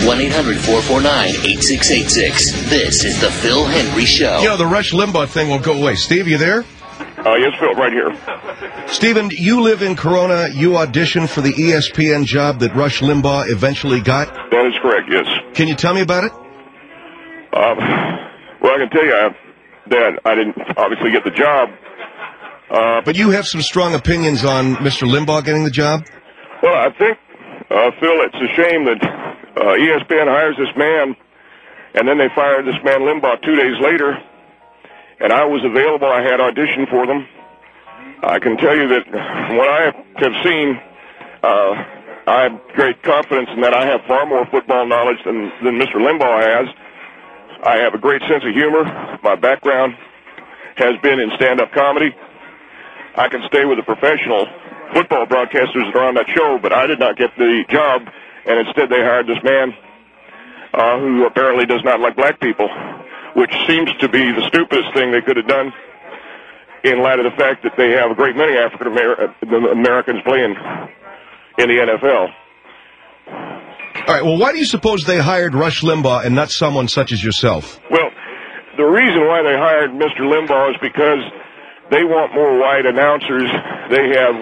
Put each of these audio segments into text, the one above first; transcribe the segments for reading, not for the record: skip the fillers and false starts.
1-800-449-8686. This is the Phil Hendry Show. You know, the Rush Limbaugh thing won't go away. Steve, you there? Yes, Phil, right here. Stephen, you live in Corona. You auditioned for the ESPN job that Rush Limbaugh eventually got? That is correct, yes. Can you tell me about it? Well, I can tell you that I didn't obviously get the job. But you have some strong opinions on Mr. Limbaugh getting the job? Well, I think, Phil, it's a shame that ESPN hires this man, and then they fire this man Limbaugh 2 days later, and I was available. I had auditioned for them. I can tell you that from what I have seen, I have great confidence in that I have far more football knowledge than Mr. Limbaugh has. I have a great sense of humor. My background has been in stand-up comedy. I can stay with the professional football broadcasters that are on that show, but I did not get the job, and instead they hired this man who apparently does not like black people, which seems to be the stupidest thing they could have done in light of the fact that they have a great many African Americans playing in the NFL. All right, well, why do you suppose they hired Rush Limbaugh and not someone such as yourself? Well, the reason why they hired Mr. Limbaugh is because they want more white announcers. They have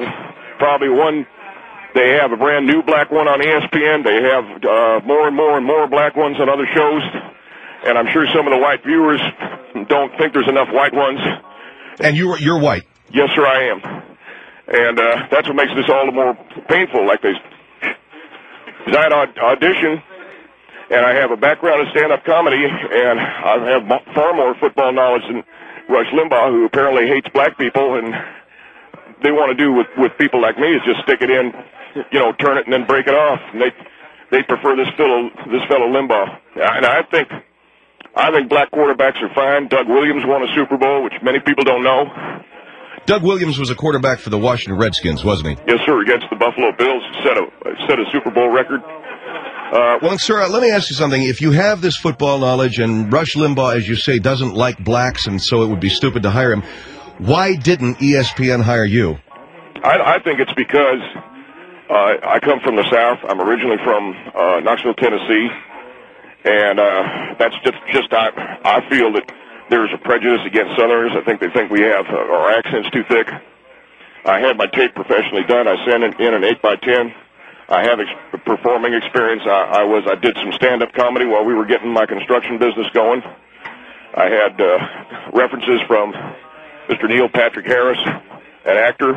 they have a brand new black one on ESPN. They have more and more black ones on other shows. And I'm sure some of the white viewers don't think there's enough white ones. And you're white? Yes, sir, I am. And that's what makes this all the more painful. Because I had audition, and I have a background in stand-up comedy, and I have far more football knowledge than Rush Limbaugh, who apparently hates black people, and they want to do with people like me is just stick it in, turn it and then break it off. And they prefer this fellow Limbaugh. And I think black quarterbacks are fine. Doug Williams won a Super Bowl, which many people don't know. Doug Williams was a quarterback for the Washington Redskins, wasn't he? Yes, sir, against the Buffalo Bills, set a Super Bowl record. Well, sir, let me ask you something. If you have this football knowledge and Rush Limbaugh, as you say, doesn't like blacks, and so it would be stupid to hire him, why didn't ESPN hire you? I think it's because I come from the South. I'm originally from Knoxville, Tennessee, and that's just I feel that there's a prejudice against Southerners. I think they think we have our accents too thick. I had my tape professionally done. I sent it in an 8x10. I have performing experience. I did some stand-up comedy while we were getting my construction business going. I had references from Mr. Neil Patrick Harris, an actor,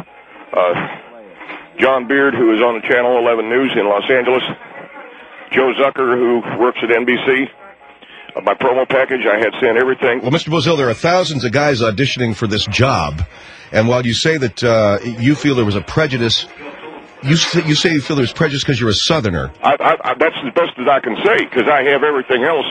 John Beard, who is on the Channel 11 News in Los Angeles, Joe Zucker, who works at NBC. My promo package, I had sent everything. Well, Mr. Bozell, there are thousands of guys auditioning for this job, and while you say that you feel there was a prejudice, you say you feel there's prejudice because you're a Southerner. That's as best as I can say, because I have everything else.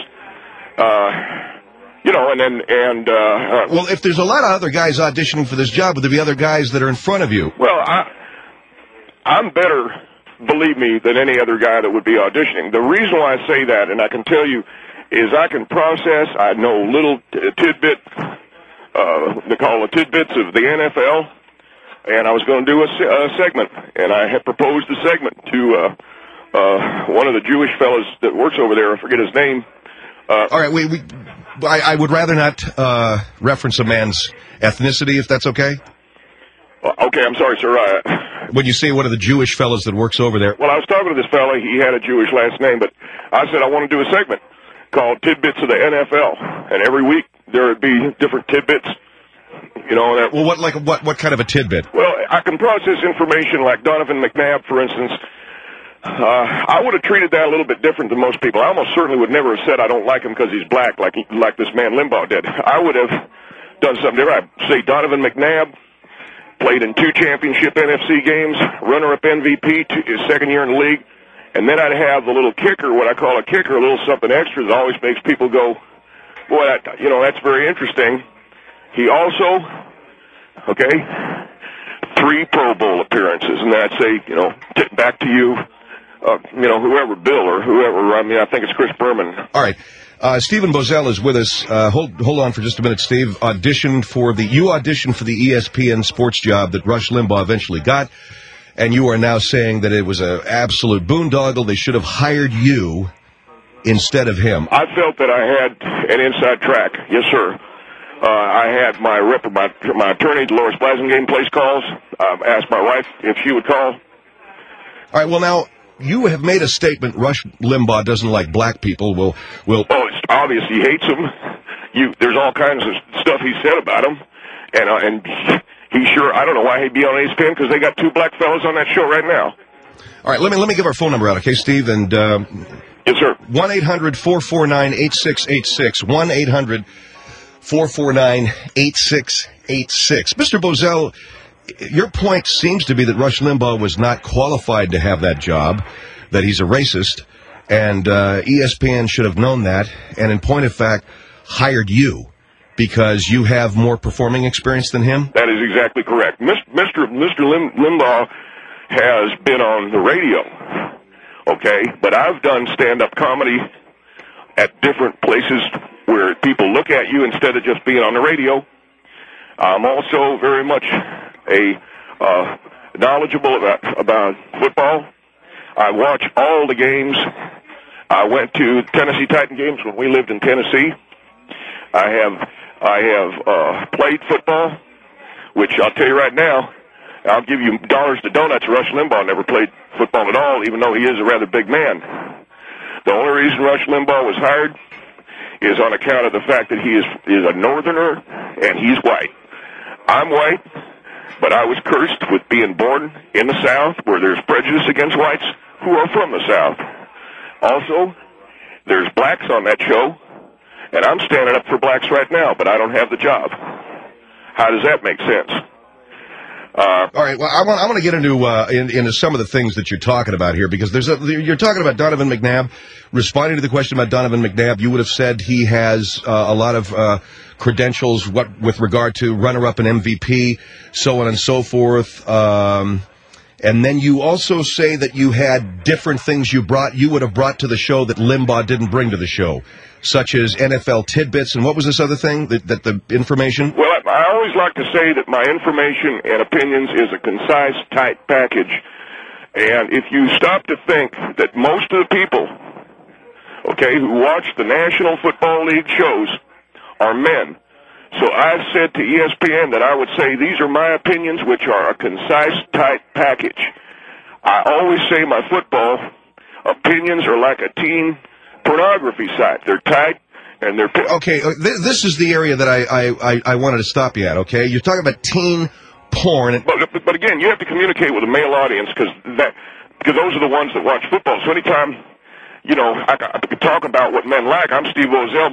Well, if there's a lot of other guys auditioning for this job, would there be other guys that are in front of you? Well, I'm better, believe me, than any other guy that would be auditioning. The reason why I say that, and I can tell you, is I can process. I know little tidbit, they call it tidbits of the NFL, and I was going to do a segment, and I had proposed a segment to one of the Jewish fellows that works over there. I forget his name. All right, I would rather not reference a man's ethnicity, if that's okay. Okay, I'm sorry, sir. When you say one of the Jewish fellows that works over there. Well, I was talking to this fella. He had a Jewish last name, but I said I want to do a segment called Tidbits of the NFL, and every week there would be different tidbits. Well, what kind of a tidbit? Well, I can process information like Donovan McNabb, for instance. I would have treated that a little bit different than most people. I almost certainly would never have said I don't like him because he's black, like this man Limbaugh did. I would have done something different. I'd say Donovan McNabb played in 2 championship NFC games, runner-up MVP, his second year in the league, and then I'd have the little kicker, what I call a kicker, a little something extra that always makes people go, boy, that's very interesting. He also, 3 Pro Bowl appearances, and then I'd say, back to you, whoever, Bill or whoever. I think it's Chris Berman. All right. Stephen Bozell is with us. Hold on for just a minute, Steve. You auditioned for the ESPN sports job that Rush Limbaugh eventually got, and you are now saying that it was an absolute boondoggle. They should have hired you. instead of him? I felt that I had an inside track. Yes, sir. I had my attorney, Dolores Blasingame, place calls. Asked my wife if she would call. All right, well, now, you have made a statement, Rush Limbaugh doesn't like black people. Oh, it's obvious he hates them. There's all kinds of stuff he said about them. And he sure, I don't know why he'd be on ESPN, because they got two black fellas on that show right now. All right, let me give our phone number out, okay, Steve? And yes, sir. 1-800-449-8686. 1-800-449-8686. Mr. Bozell, your point seems to be that Rush Limbaugh was not qualified to have that job, that he's a racist, and ESPN should have known that, and in point of fact, hired you because you have more performing experience than him? That is exactly correct. Mr. Limbaugh has been on the radio, okay? But I've done stand-up comedy at different places where people look at you instead of just being on the radio. I'm also very much knowledgeable about football. I watch all the games. I went to Tennessee Titan games when we lived in Tennessee. I have played football, which I'll tell you right now, I'll give you dollars to donuts. Rush Limbaugh never played football at all, even though he is a rather big man. The only reason Rush Limbaugh was hired is on account of the fact that he is a northerner and he's white. I'm white, but I was cursed with being born in the South, where there's prejudice against whites who are from the South. Also, there's blacks on that show, and I'm standing up for blacks right now, but I don't have the job. How does that make sense? All right. Well, I want to get into some of the things that you're talking about here, because you're talking about Donovan McNabb. Responding to the question about Donovan McNabb, you would have said he has a lot of credentials with regard to runner-up and MVP, so on and so forth. And then you also say that you had different things you would have brought to the show that Limbaugh didn't bring to the show, such as NFL tidbits. And what was this other thing, that the information? Well, I always like to say that my information and opinions is a concise, tight package. And if you stop to think that most of the people, okay, who watch the National Football League shows are men. So I said to ESPN that I would say these are my opinions, which are a concise, tight package. I always say my football opinions are like a teen pornography site. They're tight and they're... Okay, this is the area that I wanted to stop you at, okay? You're talking about teen porn. But again, you have to communicate with a male audience, because those are the ones that watch football. So anytime... I could talk about what men like. I'm Steve Bozell.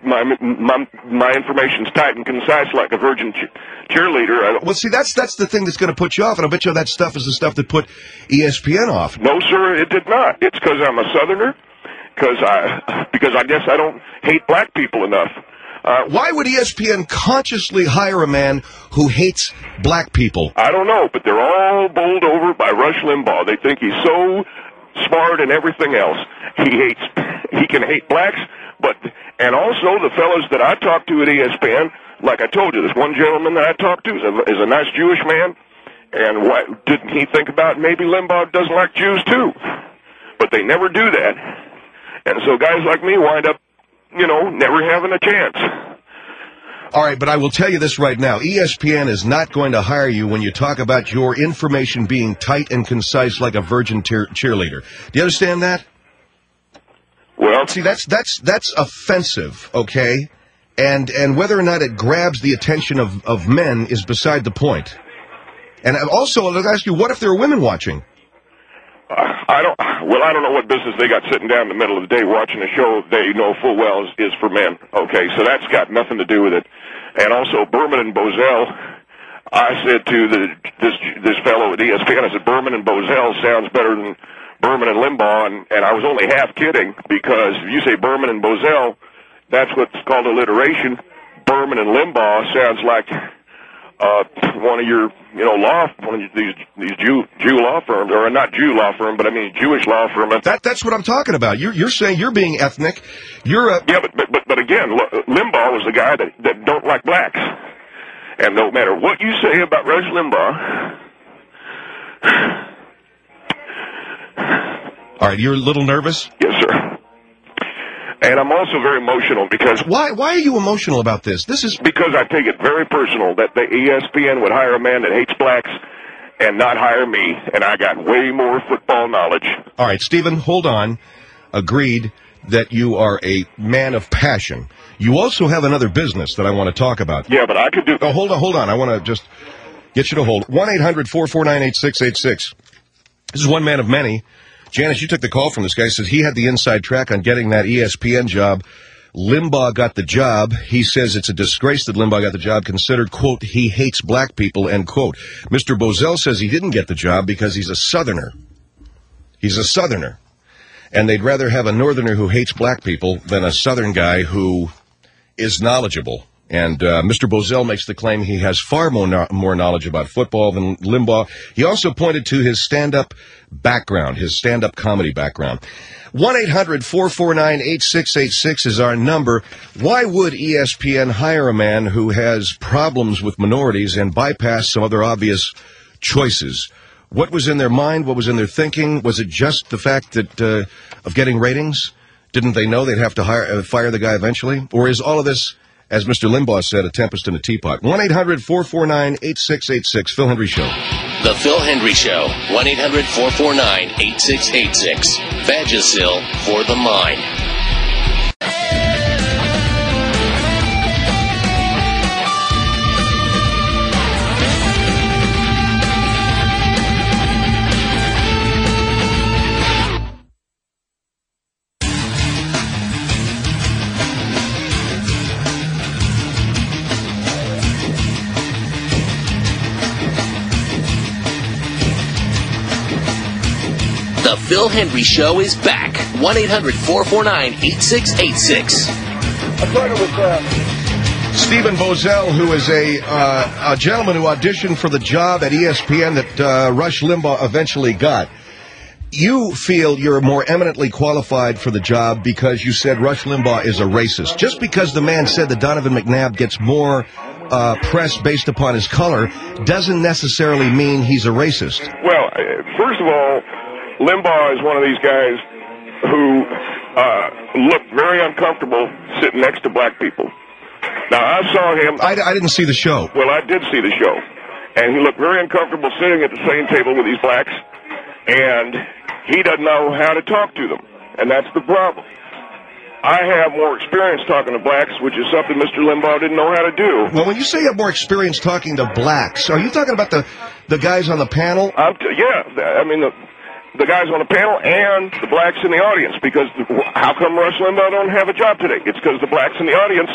My information's tight and concise like a virgin cheerleader. Well, see, that's the thing that's going to put you off, and I bet you that stuff is the stuff that put ESPN off. No, sir, it did not. It's because I'm a Southerner, because I guess I don't hate black people enough. Why would ESPN consciously hire a man who hates black people? I don't know, but they're all bowled over by Rush Limbaugh. They think he's so smart and everything else. He can hate blacks, and also the fellows that I talked to at ESPN, like I told you, this one gentleman that I talked to is a nice Jewish man, and what didn't he think about? Maybe Limbaugh doesn't like Jews too, but they never do that, and so guys like me wind up, never having a chance. All right, but I will tell you this right now. ESPN is not going to hire you when you talk about your information being tight and concise like a virgin cheerleader. Do you understand that? Well, see, that's offensive, okay? And whether or not it grabs the attention of men is beside the point. And also, I'll ask you, what if there are women watching? I don't know what business they got sitting down in the middle of the day watching a show they know full well is for men. Okay, so that's got nothing to do with it. And also, Berman and Bozell, I said to this fellow at ESPN, I said, Berman and Bozell sounds better than Berman and Limbaugh, and I was only half kidding, because if you say Berman and Bozell, that's what's called alliteration. Berman and Limbaugh sounds like one of your, one of these Jew law firms, or not Jew law firm, but I mean Jewish law firm. That's what I'm talking about. You're saying you're being ethnic. Yeah, but again, Limbaugh was the guy that don't like blacks, and no matter what you say about Rush Limbaugh. All right, you're a little nervous? Yes, sir. And I'm also very emotional because... Why are you emotional about this? This is... Because I take it very personal that the ESPN would hire a man that hates blacks and not hire me, and I got way more football knowledge. All right, Stephen, hold on. Agreed that you are a man of passion. You also have another business that I want to talk about. Yeah, but I could do... Oh, hold on. I want to just get you to hold. 1-800-449-8686. This is one man of many. Janice, you took the call from this guy. Says he had the inside track on getting that ESPN job. Limbaugh got the job. He says it's a disgrace that Limbaugh got the job, considered, quote, he hates black people, end quote. Mr. Bozell says he didn't get the job because he's a Southerner. He's a Southerner. And they'd rather have a Northerner who hates black people than a Southern guy who is knowledgeable. And Mr. Bozell makes the claim he has far more knowledge about football than Limbaugh. He also pointed to his stand-up background, his stand-up comedy background. 1-800-449-8686 is our number. Why would ESPN hire a man who has problems with minorities and bypass some other obvious choices? What was in their mind? What was in their thinking? Was it just the fact that of getting ratings? Didn't they know they'd have to fire the guy eventually? Or is all of this, as Mr. Limbaugh said, a tempest in a teapot? 1-800-449-8686. Phil Hendry Show. The Phil Hendry Show. 1-800-449-8686. Vagisil for the mind. The Phil Hendry Show is back. 1-800-449-8686. I'm talking with Stephen Bozell, who is a gentleman who auditioned for the job at ESPN that Rush Limbaugh eventually got. You feel you're more eminently qualified for the job because you said Rush Limbaugh is a racist. Just because the man said that Donovan McNabb gets more press based upon his color doesn't necessarily mean he's a racist. Well, first of all, Limbaugh is one of these guys who looked very uncomfortable sitting next to black people. Now, I saw him... I didn't see the show. Well, I did see the show. And he looked very uncomfortable sitting at the same table with these blacks, and he doesn't know how to talk to them. And that's the problem. I have more experience talking to blacks, which is something Mr. Limbaugh didn't know how to do. Well, when you say you have more experience talking to blacks, are you talking about the guys on the panel? Yeah, I mean... The guys on the panel and the blacks in the audience, because how come Rush Limbaugh don't have a job today? It's because the blacks in the audience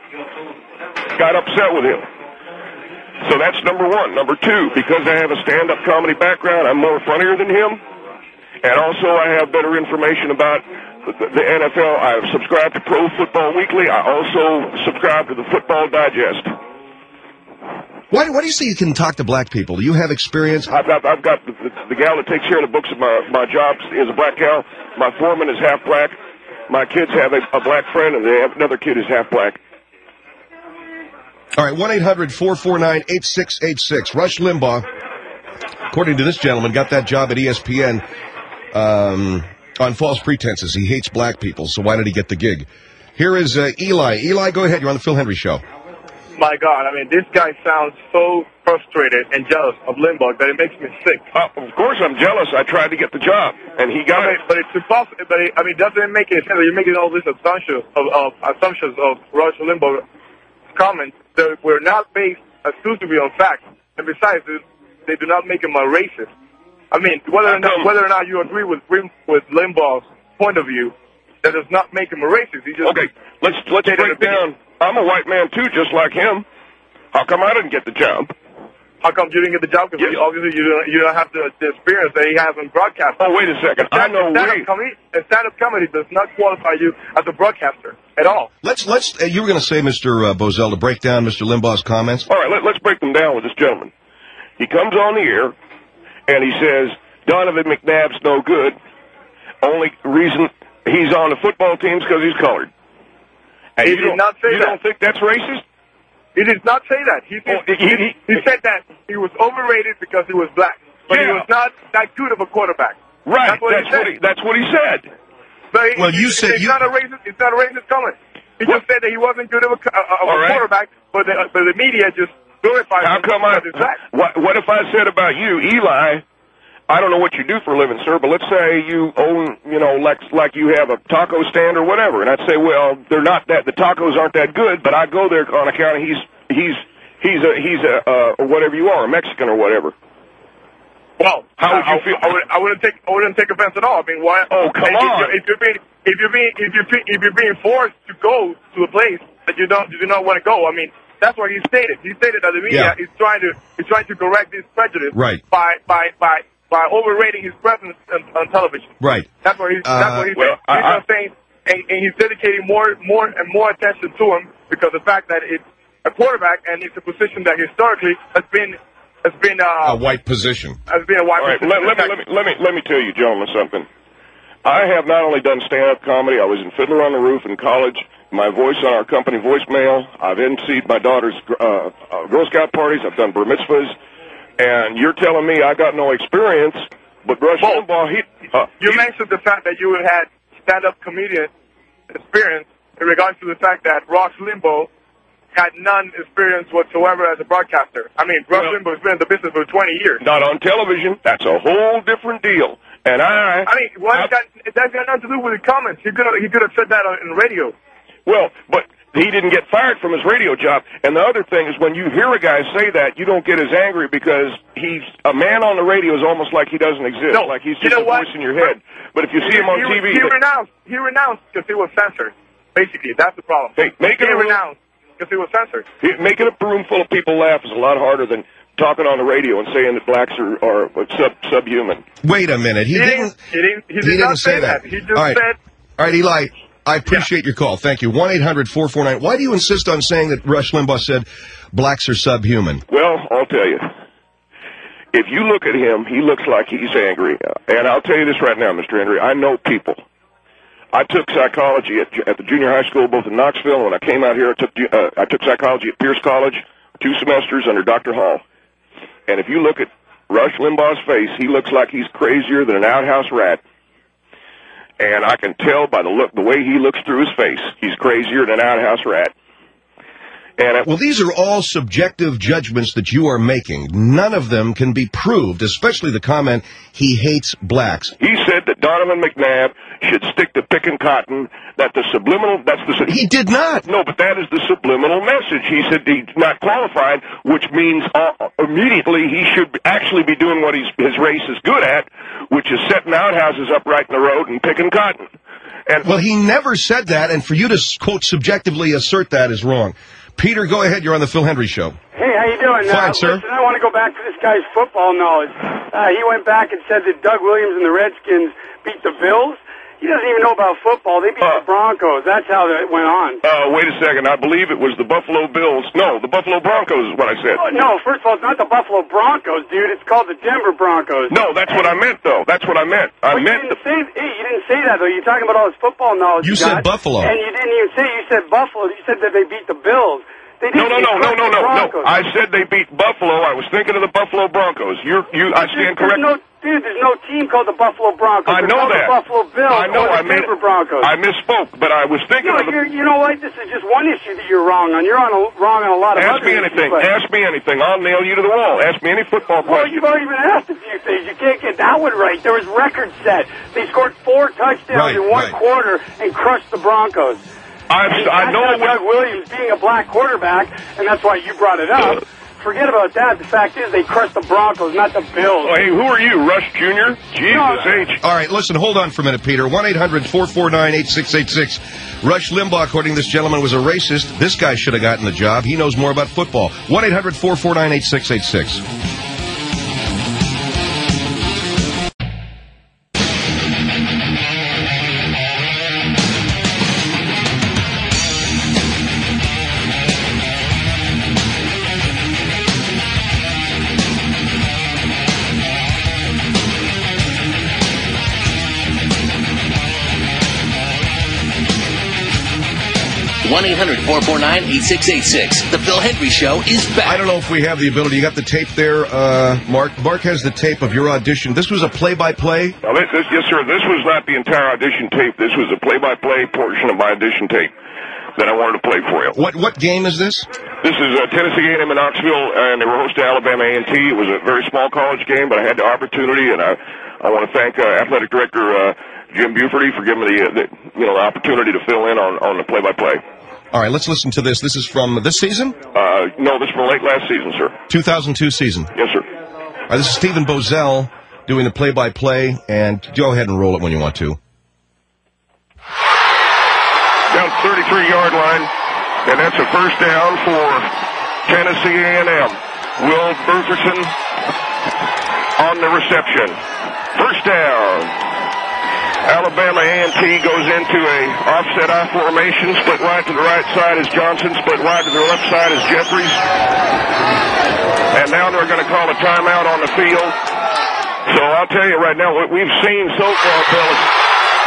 got upset with him. So that's number one. Number two, because I have a stand-up comedy background, I'm more funnier than him, and also I have better information about the NFL. I subscribe to Pro Football Weekly. I also subscribe to the Football Digest. Why do you say you can talk to black people? Do you have experience? I've got the gal that takes care of the books of my job is a black gal. My foreman is half black. My kids have a black friend, and they have another kid who's half black. All right, 1-800-449-8686. Rush Limbaugh, according to this gentleman, got that job at ESPN on false pretenses. He hates black people, so why did he get the gig? Here is Eli. Eli, go ahead. You're on the Phil Hendry Show. My God, I mean, this guy sounds so frustrated and jealous of Limbaugh that it makes me sick. Of course I'm jealous. I tried to get the job, and he got it. But it's impossible. Doesn't it make any sense that you're making all these assumptions of Rush Limbaugh's comments that were not based exclusively on facts, and besides, they do not make him a racist. I mean, whether or not you agree with Limbaugh's point of view, that does not make him a racist. Okay, let's break it down. I'm a white man, too, just like him. How come I didn't get the job? How come you didn't get the job? Because obviously you don't have the experience that he has in broadcasting. Oh, wait a second. Stand-up comedy does not qualify you as a broadcaster at all. You were going to say, Mr. Bozell, to break down Mr. Limbaugh's comments? All right, let's break them down with this gentleman. He comes on the air, and he says, Donovan McNabb's no good. Only reason he's on the football team is because he's colored. And he did not say that. You don't think that's racist? He did not say that. He said that he was overrated because he was black. But he was not that good of a quarterback. Right. That's what he said. Well, you said it's not a racist. It's not a racist comment. He just said that he wasn't good of a quarterback, but the media just glorified him. How come what if I said about you, Eli? I don't know what you do for a living, sir, but let's say you own, like you have a taco stand or whatever, and I'd say, well, they're not that. The tacos aren't that good, but I go there on account of he's a whatever you are, a Mexican or whatever. Well, how would you feel? I wouldn't take offense at all. I mean, why? Oh, come on! If you're being forced to go to a place that you do not want to go, I mean, that's what he stated. He stated that the media is trying to correct this prejudice by overrating his presence on television. Right. That's what he's saying, and he's dedicating more and more attention to him because of the fact that it's a quarterback and it's a position that historically has been a white position. Has been a white position. Let me tell you, gentlemen, something. I have not only done stand-up comedy. I was in Fiddler on the Roof in college. My voice on our company voicemail. I've emceed my daughter's Girl Scout parties. I've done bar mitzvahs. And you're telling me I got no experience, but Rush Limbaugh, you mentioned the fact that you had stand-up comedian experience in regards to the fact that Rush Limbaugh had none experience whatsoever as a broadcaster. I mean, Rush Limbaugh has been in the business for 20 years. Not on television. That's a whole different deal. And that's got nothing to do with the comments. He could have said that on radio. Well, but he didn't get fired from his radio job. And the other thing is when you hear a guy say that, you don't get as angry because he's a man on the radio is almost like he doesn't exist, like he's just a voice in your head. But if you see him on TV... He renounced because he was censored. Basically, that's the problem. Hey, he renounced because he was censored. Making a room full of people laugh is a lot harder than talking on the radio and saying that blacks are subhuman. Wait a minute. He didn't say that. He just said... All right, Eli... I appreciate your call. Thank you. 1-800-449. Why do you insist on saying that Rush Limbaugh said blacks are subhuman? Well, I'll tell you. If you look at him, he looks like he's angry. And I'll tell you this right now, Mr. Henry. I know people. I took psychology at the junior high school, both in Knoxville, and when I came out here, I took psychology at Pierce College, 2 semesters under Dr. Hall. And if you look at Rush Limbaugh's face, he looks like he's crazier than an outhouse rat. And I can tell by the way he looks through his face, he's crazier than an outhouse rat. Well, these are all subjective judgments that you are making. None of them can be proved, especially the comment, he hates blacks. He said that Donovan McNabb should stick to picking cotton, He did not. No, but that is the subliminal message. He said he's not qualified, which means immediately he should actually be doing what his race is good at, which is setting outhouses up right in the road and picking cotton. Well, he never said that, and for you to, quote, subjectively assert that is wrong. Peter, go ahead. You're on the Phil Henry Show. Hey, how you doing? Fine, sir. Listen, I want to go back to this guy's football knowledge. He went back and said that Doug Williams and the Redskins beat the Bills. He doesn't even know about football. They beat the Broncos. That's how it went on. Wait a second. I believe it was the Buffalo Bills. No, the Buffalo Broncos is what I said. Oh, no, first of all, it's not the Buffalo Broncos, dude. It's called the Denver Broncos. No, that's what I meant, though. That's what I meant. You didn't say that, though. You're talking about all this football knowledge. You said Buffalo. And you didn't even say you said Buffalo. You said that they beat the Bills. No. I said they beat Buffalo. I was thinking of the Buffalo Broncos. I stand corrected. There's no team called the Buffalo Broncos. I know that. The Buffalo Bills. I know. The Denver Broncos. I misspoke, but I was thinking of the... You know what? This is just one issue that you're wrong on. You're wrong on a lot of other issues. Ask me anything. I'll nail you to the wall. Ask me any football question. Well, you've already been asked a few things. You can't get that one right. There was record set. They scored 4 touchdowns in one quarter and crushed the Broncos. I know Doug Williams being a black quarterback, and that's why you brought it up. Forget about that. The fact is they crushed the Broncos, not the Bills. Oh, hey, who are you, Rush Jr.? Jesus H. All right, listen, hold on for a minute, Peter. 1-800-449-8686. Rush Limbaugh, according to this gentleman, was a racist. This guy should have gotten the job. He knows more about football. 1-800-449-8686. 1-800-449-8686. The Phil Hendry Show is back. I don't know if we have the ability. You got the tape there, Mark? Mark has the tape of your audition. This was a play-by-play? Well, yes, sir. This was not the entire audition tape. This was a play-by-play portion of my audition tape that I wanted to play for you. What game is this? This is Tennessee A&M in Knoxville, and they were hosting Alabama A&T. It was a very small college game, but I had the opportunity, and I want to thank athletic director Jim Buford for giving me the opportunity to fill in on the play-by-play. All right, let's listen to this. This is from this season? No, this is from late last season, sir. 2002 season. Yes, sir. All right, this is Stephen Bozell doing the play-by-play, and go ahead and roll it when you want to. Down 33-yard line, and that's a first down for Tennessee A&M. Will Burgerson on the reception. First down. Alabama A&T goes into a offset I formation. Split right to the right side is Johnson. Split right to the left side is Jeffries. And now they're going to call a timeout on the field. So I'll tell you right now, what we've seen so far, fellas.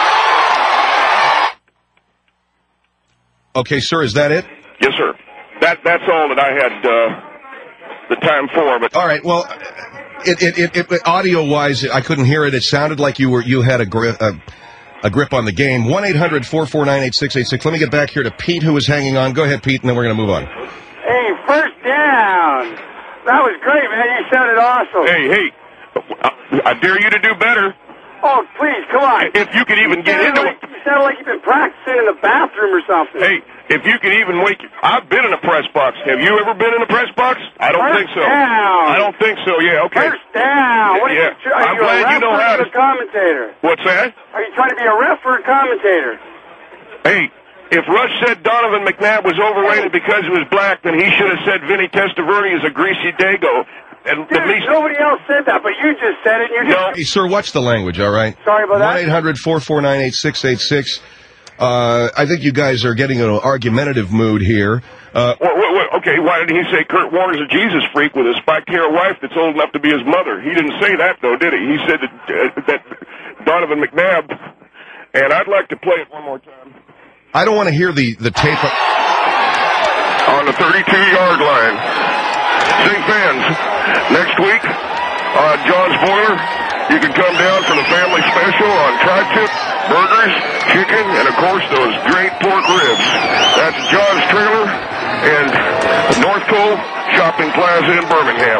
Okay, sir, is that it? Yes, sir. That's all that I had the time for. But all right, well, audio-wise, I couldn't hear it. It sounded like you had a grip on the game. 1-800-449-8686. Let me get back here to Pete, who is hanging on. Go ahead, Pete, and then we're going to move on. Hey, first down. That was great, man. You sounded awesome. Hey, I dare you to do better. Oh, please, come on. If you could even get into it. You sound like you've been practicing in the bathroom or something. Hey, if you could even I've been in a press box. Have you ever been in a press box? I don't think so. Down. I don't think so. Yeah, okay. First down. What yeah. Are you glad a ref you know how to. Or a commentator? What's that? Are you trying to be a ref or a commentator? Hey, if Rush said Donovan McNabb was overrated because he was black, then he should have said Vinny Testaverde is a greasy dago. Dude, nobody else said that, but you just said it. Hey, sir, watch the language, all right? Sorry about that. 1-800-449-8686. I think you guys are getting in an argumentative mood here. Okay, why did he say Kurt Warner's a Jesus freak with a spiked hair wife that's old enough to be his mother? He didn't say that, though, did he? He said that Donovan McNabb, and I'd like to play it one more time. I don't want to hear the tape. On the 32-yard line. St. fans, next week on John's Boiler, you can come down for the family special on tri-tip, burgers, chicken, and, of course, those great pork ribs. That's John's Trailer and North Cole Shopping Plaza in Birmingham.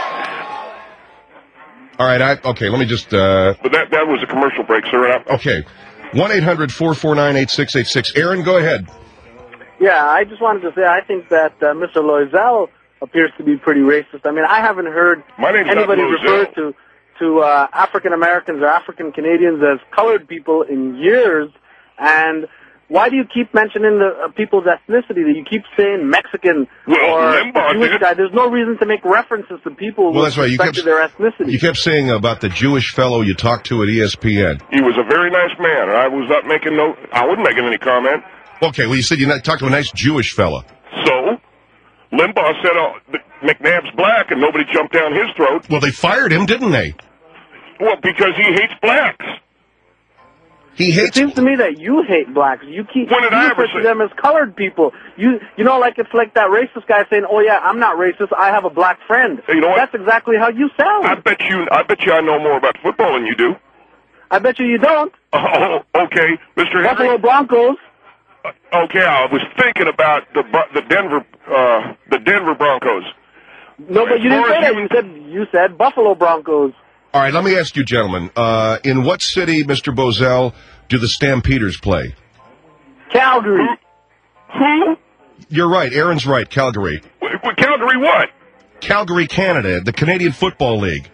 All right, okay, let me just... But that was a commercial break, sir. Okay, 1-800-449-8686. Aaron, go ahead. Yeah, I just wanted to say I think that Mr. Loizal appears to be pretty racist. I mean, I haven't heard anybody refer to African Americans or African Canadians as colored people in years. And why do you keep mentioning the people's ethnicity? That you keep saying Mexican or Jewish guy? There's no reason to make references to people with respect to their ethnicity. You kept saying about the Jewish fellow you talked to at ESPN. He was a very nice man, and I was not making I wasn't making any comment. Okay, well, you said you talked to a nice Jewish fella. So? Limbaugh said McNabb's black, and nobody jumped down his throat. Well, they fired him, didn't they? Well, because he hates blacks. It seems to me that you hate blacks. You refer to them as colored people. You know, like it's like that racist guy saying, "Oh yeah, I'm not racist. I have a black friend." Hey, you know what? That's exactly how you sound. I bet you I know more about football than you do. I bet you don't. Oh, okay, Mr. Henry. Buffalo Broncos. Okay, I was thinking about the Denver Broncos. No, but you didn't say that. You said Buffalo Broncos. All right, let me ask you, gentlemen. In what city, Mr. Bozell, do the Stampeders play? Calgary. Who? You're right. Aaron's right. Calgary. Calgary what? Calgary, Canada, the Canadian Football League.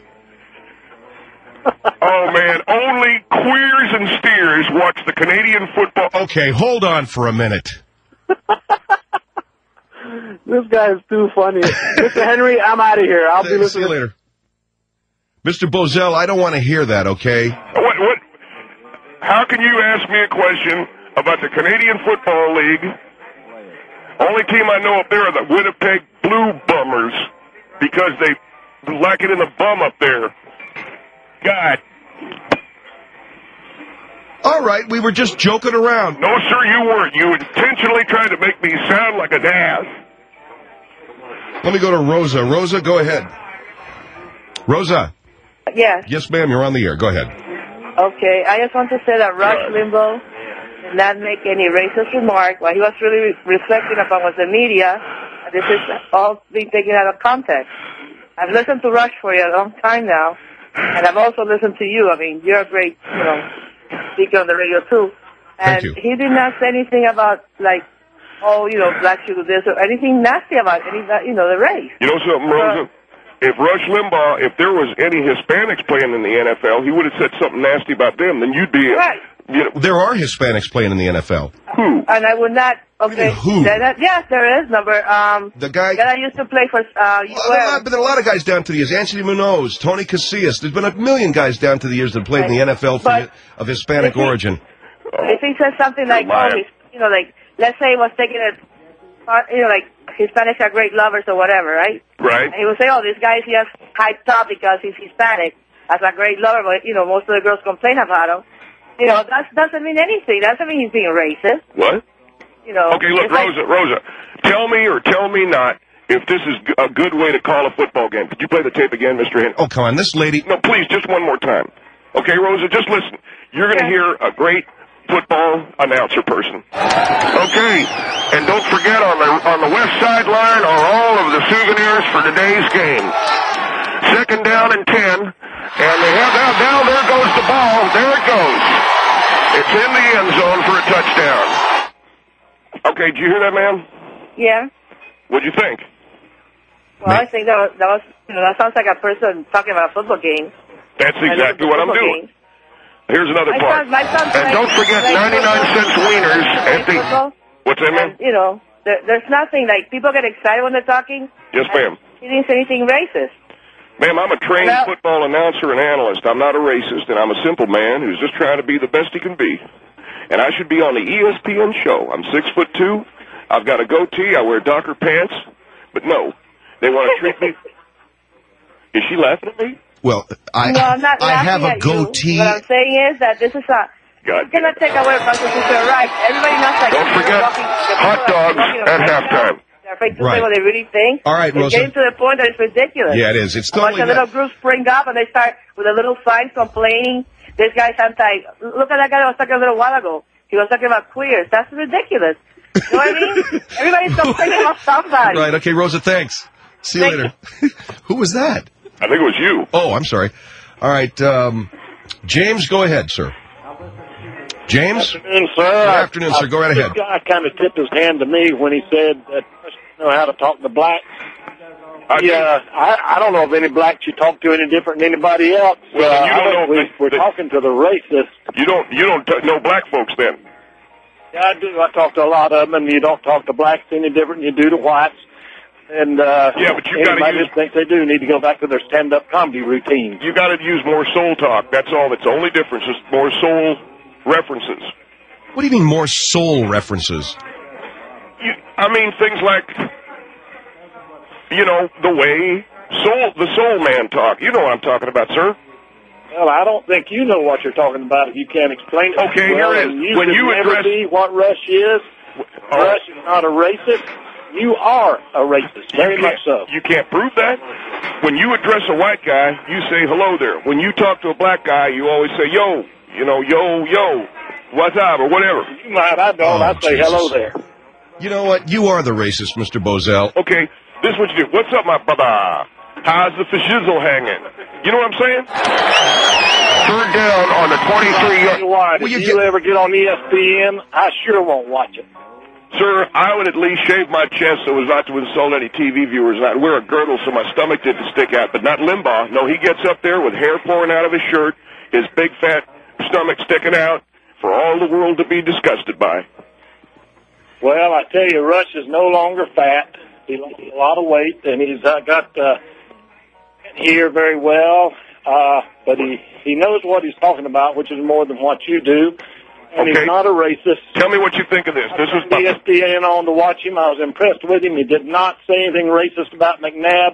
Oh, man, only queers and steers watch the Canadian football. Okay, hold on for a minute. This guy is too funny. Mr. Henry, I'm out of here. I'll be listening. See you later. Mr. Bozell, I don't want to hear that, okay? What? How can you ask me a question about the Canadian Football League? Only team I know up there are the Winnipeg Blue Bummers because they like it in the bum up there. God. All right, we were just joking around. No, sir, you weren't. You intentionally tried to make me sound like an ass. Let me go to Rosa. Rosa, go ahead. Rosa. Yes. Yes, ma'am, you're on the air. Go ahead. Okay, I just want to say that Rush Limbaugh did not make any racist remark. What he was really reflecting upon was the media. This is all being taken out of context. I've listened to Rush for a long time now, and I've also listened to you. I mean, you're a great, speaker on the radio, too. And he did not say anything about, like, black people do this or anything nasty about the race. You know something, Rosa? If Rush Limbaugh, if there was any Hispanics playing in the NFL, he would have said something nasty about them, then you'd be... Right. There are Hispanics playing in the NFL. Who? And I would not... Okay. Who? Yes, there is. The guy... that I used to play for... But there are a lot of guys down to the years. Anthony Munoz, Tony Casillas. There's been a million guys down to the years that played in the NFL of Hispanic origin. If he says something like, let's say he was taking it, like Hispanics are great lovers or whatever, right? Right. And he would say, this guy is just hyped up because he's Hispanic as a great lover, but, most of the girls complain about him. That doesn't mean anything. That doesn't mean he's being racist. What? Okay, look, Rosa, tell me or tell me not if this is a good way to call a football game. Could you play the tape again, Mr. Henry? Oh, come on, this lady... No, please, just one more time. Okay, Rosa, just listen. You're going to hear a great football announcer person. Okay, and don't forget on the west sideline are all of the souvenirs for today's game. 2nd down and 10, and they have now there goes the ball. There it goes. It's in the end zone for a touchdown. Okay, did you hear that, ma'am? Yeah. What'd you think? Well, I think that sounds like a person talking about a football game. That's exactly what I'm doing. Here's another part. And don't forget 99-cent wieners at the... What's that, ma'am? There's nothing, people get excited when they're talking. Yes, ma'am. He didn't say anything racist. Ma'am, I'm a trained football announcer and analyst. I'm not a racist, and I'm a simple man who's just trying to be the best he can be. And I should be on the ESPN show. I'm 6'2". I've got a goatee. I wear Docker pants. But no, they want to treat me... Is she laughing at me? Well, I'm not I have a goatee. What I'm saying is that this is it's going to take away constitutional rights. Everybody knows that. Don't forget hot dogs at halftime. They're afraid to say what they really think. All right, Rosa. It's getting to the point that it's ridiculous. Yeah, it is. It's totally... A bunch of little groups spring up and they start with a little sign complaining. This guy's anti... Look at that guy that was talking a little while ago. He was talking about queers. That's ridiculous. You know what I mean? Everybody's complaining about somebody. Right, okay, Rosa, thanks. See you later. Who was that? I think it was you. Oh, I'm sorry. All right, James, go ahead, sir. James? Good afternoon, sir. Good afternoon, sir. Go right ahead. This guy kind of tipped his hand to me when he said that you know how to talk to blacks. I don't know of any blacks you talk to any different than anybody else. Well, you don't know. We're talking to the racist. You don't know black folks then? Yeah, I do. I talk to a lot of them, and you don't talk to blacks any different than you do to whites. And but you got to use... thinks they do need to go back to their stand-up comedy routine. You got to use more soul talk. That's all. That's the only difference. Is more soul references. What do you mean more soul references? I mean things like, the way the soul man talk. You know what I'm talking about, sir. Well, I don't think you know what you're talking about if you can't explain it. Okay, here it is. When you address what Rush is, Rush is not a racist. You are a racist, very much so. You can't prove that. When you address a white guy, you say hello there. When you talk to a black guy, you always say yo, yo, what's up, or whatever. You might, I don't. I say hello there. You know what? You are the racist, Mr. Bozell. Okay, this is what you do. What's up, my brother? How's the fashizzle hanging? You know what I'm saying? Third down on the 23-yard. If you ever get on ESPN, I sure won't watch it. Sir, I would at least shave my chest so as not to insult any TV viewers. And I'd wear a girdle so my stomach didn't stick out, but not Limbaugh. No, he gets up there with hair pouring out of his shirt, his big fat stomach sticking out for all the world to be disgusted by. Well, I tell you, Rush is no longer fat. He lost a lot of weight, and he's got here very well. But he knows what he's talking about, which is more than what you do. And he's not a racist. Tell me what you think of this. This was ESPN on to watch him. I was impressed with him. He did not say anything racist about McNabb.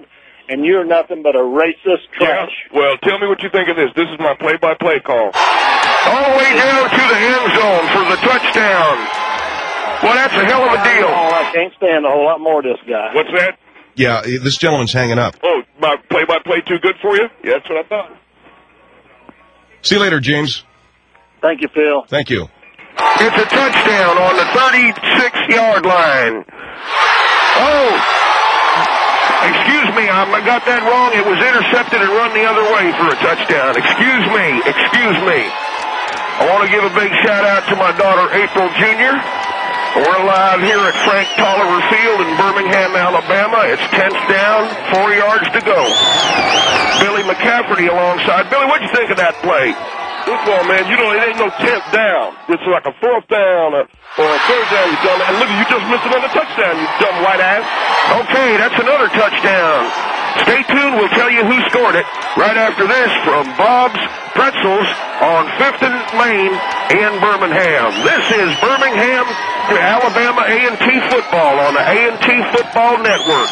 and you're nothing but a racist trash. Yeah. Well, tell me what you think of this. This is my play-by-play call. All the way down to the end zone for the touchdown. Well, that's a hell of a deal. Oh, I can't stand a whole lot more of this guy. What's that? Yeah, this gentleman's hanging up. Oh, my play-by-play too good for you? Yeah, that's what I thought. See you later, James. Thank you, Phil. Thank you. It's a touchdown on the 36-yard line. Oh, excuse me, I got that wrong. It was intercepted and run the other way for a touchdown. Excuse me. I want to give a big shout-out to my daughter, April Jr. We're live here at Frank Tolliver Field in Birmingham, Alabama. It's 10th down, 4 yards to go. Billy McCafferty alongside. Billy, what'd you think of that play? Football, man, you know, it ain't no 10th down. It's like a 4th down or a 3rd down, you dumb. And look, you just missed another touchdown, you dumb white ass. Okay, that's another touchdown. Stay tuned, we'll tell you who scored it right after this from Bob's Pretzels on 5th and Main in Birmingham. This is Birmingham to Alabama A&T football on the A&T Football Network.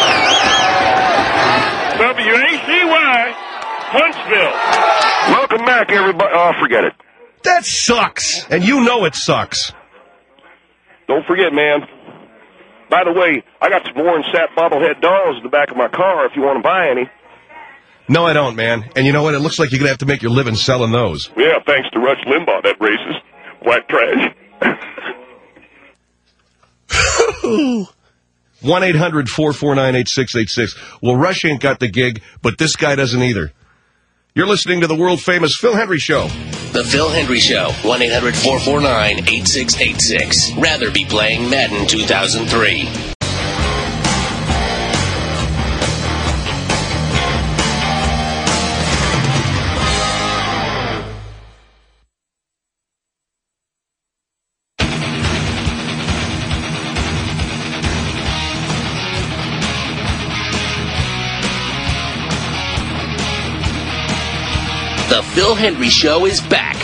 WACY, Huntsville. Welcome back, everybody. Oh, forget it. That sucks, and you know it sucks. Don't forget, man. By the way, I got some Warren Sapp bobblehead dolls in the back of my car if you want to buy any. No, I don't, man. And you know what? It looks like you're going to have to make your living selling those. Yeah, thanks to Rush Limbaugh, that racist white trash. 1-800-449-8686. Well, Rush ain't got the gig, but this guy doesn't either. You're listening to the world-famous Phil Hendry Show. The Phil Hendry Show, 1-800-449-8686. Rather be playing Madden 2003. The Phil Hendry Show is back.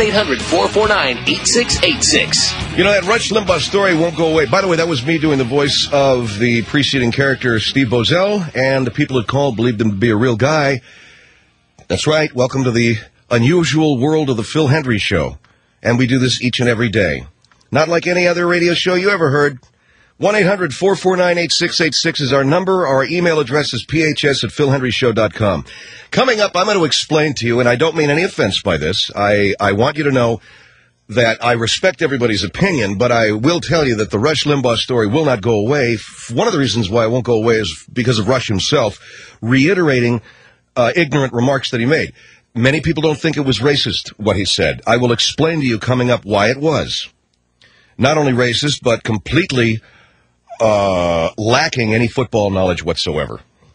1-800-449-8686. You know, that Rush Limbaugh story won't go away. By the way, that was me doing the voice of the preceding character, Steve Bozell, and the people that called believed him to be a real guy. That's right. Welcome to the unusual world of the Phil Hendry Show. And we do this each and every day. Not like any other radio show you ever heard. 1-800-449-8686 is our number. Our email address is phs@philhenryshow.com. Coming up, I'm going to explain to you, and I don't mean any offense by this. I want you to know that I respect everybody's opinion, but I will tell you that the Rush Limbaugh story will not go away. One of the reasons why it won't go away is because of Rush himself reiterating ignorant remarks that he made. Many people don't think it was racist, what he said. I will explain to you coming up why it was. Not only racist, but completely lacking any football knowledge whatsoever.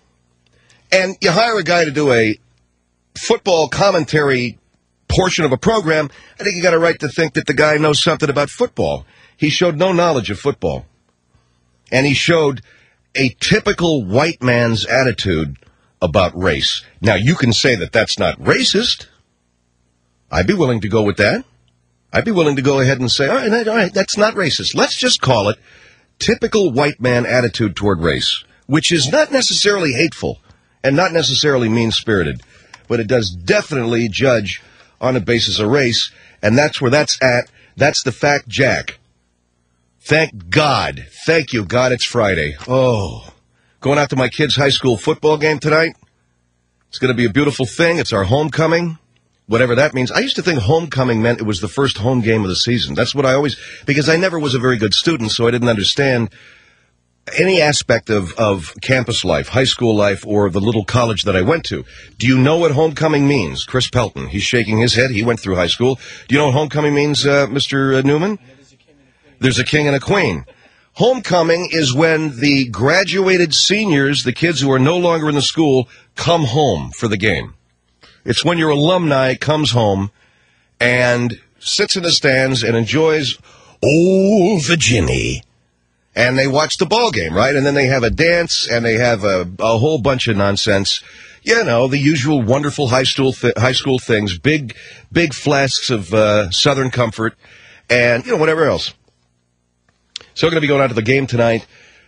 And you hire a guy to do a football commentary portion of a program, I think you got a right to think that the guy knows something about football. He showed no knowledge of football. And he showed a typical white man's attitude about race. Now, you can say that that's not racist. I'd be willing to go with that. I'd be willing to go ahead and say, all right, that's not racist. Let's just call it typical white man attitude toward race, which is not necessarily hateful and not necessarily mean-spirited, but it does definitely judge on the basis of race, and that's where that's at. That's the fact, Jack. Thank God. Thank you, God, it's Friday. Oh, going out to my kid's high school football game tonight. It's going to be a beautiful thing. It's our homecoming, whatever that means. I used to think homecoming meant it was the first home game of the season. That's what I always, because I never was a very good student, so I didn't understand any aspect of campus life, high school life, or the little college that I went to. Do you know what homecoming means? Chris Pelton, he's shaking his head. He went through high school. Do you know what homecoming means, Mr. Newman? There's a king and a queen. Homecoming is when the graduated seniors, the kids who are no longer in the school, come home for the game. It's when your alumni comes home and sits in the stands and enjoys Old Virginia. And they watch the ball game, right? And then they have a dance, and they have a whole bunch of nonsense. You know, the usual wonderful high school things, big flasks of Southern Comfort, and, you know, whatever else. So we're going to be going out to the game tonight.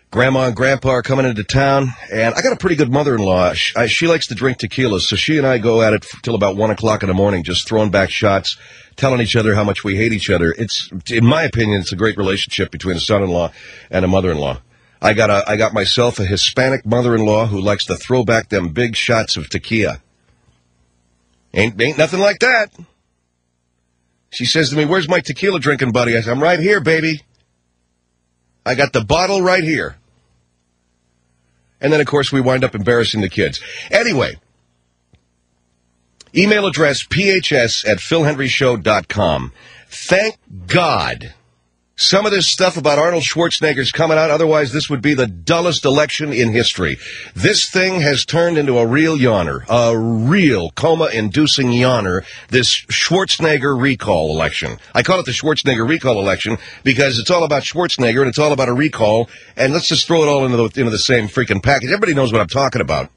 Grandma and Grandpa are coming into town, and I got a pretty good mother-in-law. She likes to drink tequila, so she and I go at it till about 1 o'clock in the morning, just throwing back shots, telling each other how much we hate each other. It's, in my opinion, it's a great relationship between a son-in-law and a mother-in-law. I got myself a Hispanic mother-in-law who likes to throw back them big shots of tequila. Ain't nothing like that. She says to me, "Where's my tequila drinking buddy?" I said, "I'm right here, baby. I got the bottle right here." And then, of course, we wind up embarrassing the kids. Anyway, email address phs@philhenryshow.com. Thank God some of this stuff about Arnold Schwarzenegger's coming out. Otherwise, this would be the dullest election in history. This thing has turned into a real yawner, a real coma-inducing yawner, this Schwarzenegger recall election. I call it the Schwarzenegger recall election because it's all about Schwarzenegger and it's all about a recall, and let's just throw it all into the same freaking package. Everybody knows what I'm talking about.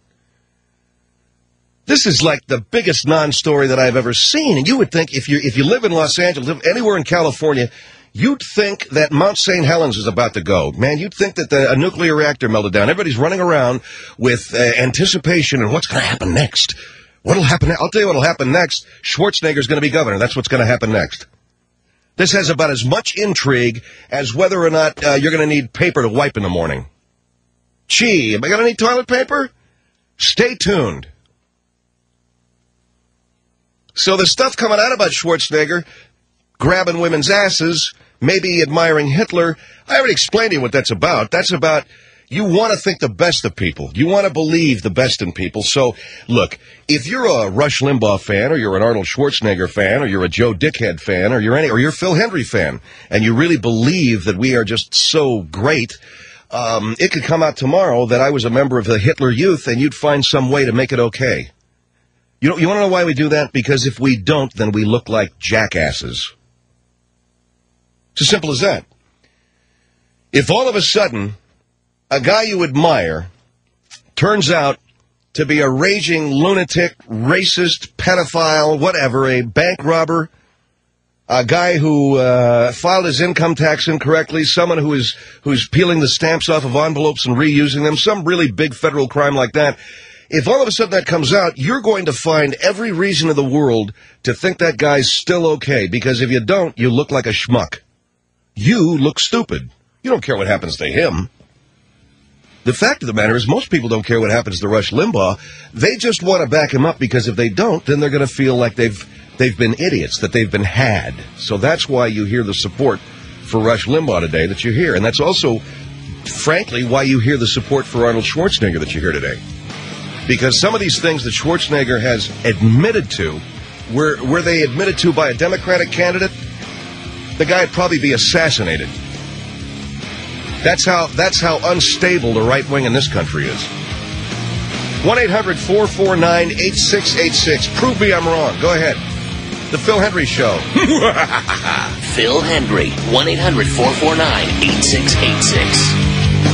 This is like the biggest non-story that I've ever seen, and you would think if you live in Los Angeles, live anywhere in California, you'd think that Mount St. Helens is about to go. Man, you'd think that a nuclear reactor melted down. Everybody's running around with anticipation and what's going to happen next. What'll happen? I'll tell you what'll happen next. Schwarzenegger's going to be governor. That's what's going to happen next. This has about as much intrigue as whether or not you're going to need paper to wipe in the morning. Gee, am I going to need toilet paper? Stay tuned. So the stuff coming out about Schwarzenegger, grabbing women's asses, maybe admiring Hitler, I already explained to you what that's about. That's about you want to think the best of people. You want to believe the best in people. So, look, if you're a Rush Limbaugh fan, or you're an Arnold Schwarzenegger fan, or you're a Joe Dickhead fan, or you're a Phil Hendry fan, and you really believe that we are just so great, it could come out tomorrow that I was a member of the Hitler Youth, and you'd find some way to make it okay. You want to know why we do that? Because if we don't, then we look like jackasses. It's as simple as that. If all of a sudden a guy you admire turns out to be a raging lunatic, racist, pedophile, whatever, a bank robber, a guy who filed his income tax incorrectly, someone who's peeling the stamps off of envelopes and reusing them, some really big federal crime like that, if all of a sudden that comes out, you're going to find every reason in the world to think that guy's still okay, because if you don't, you look like a schmuck. You look stupid. You don't care what happens to him. The fact of the matter is most people don't care what happens to Rush Limbaugh. They just want to back him up, because if they don't, then they're going to feel like they've been idiots, that they've been had. So that's why you hear the support for Rush Limbaugh today that you hear. And that's also, frankly, why you hear the support for Arnold Schwarzenegger that you hear today. Because some of these things that Schwarzenegger has admitted to, were they admitted to by a Democratic candidate, the guy would probably be assassinated. That's how unstable the right wing in this country is. 1-800-449-8686. Prove me I'm wrong. Go ahead. The Phil Hendry Show. Phil Hendry. 1-800-449-8686.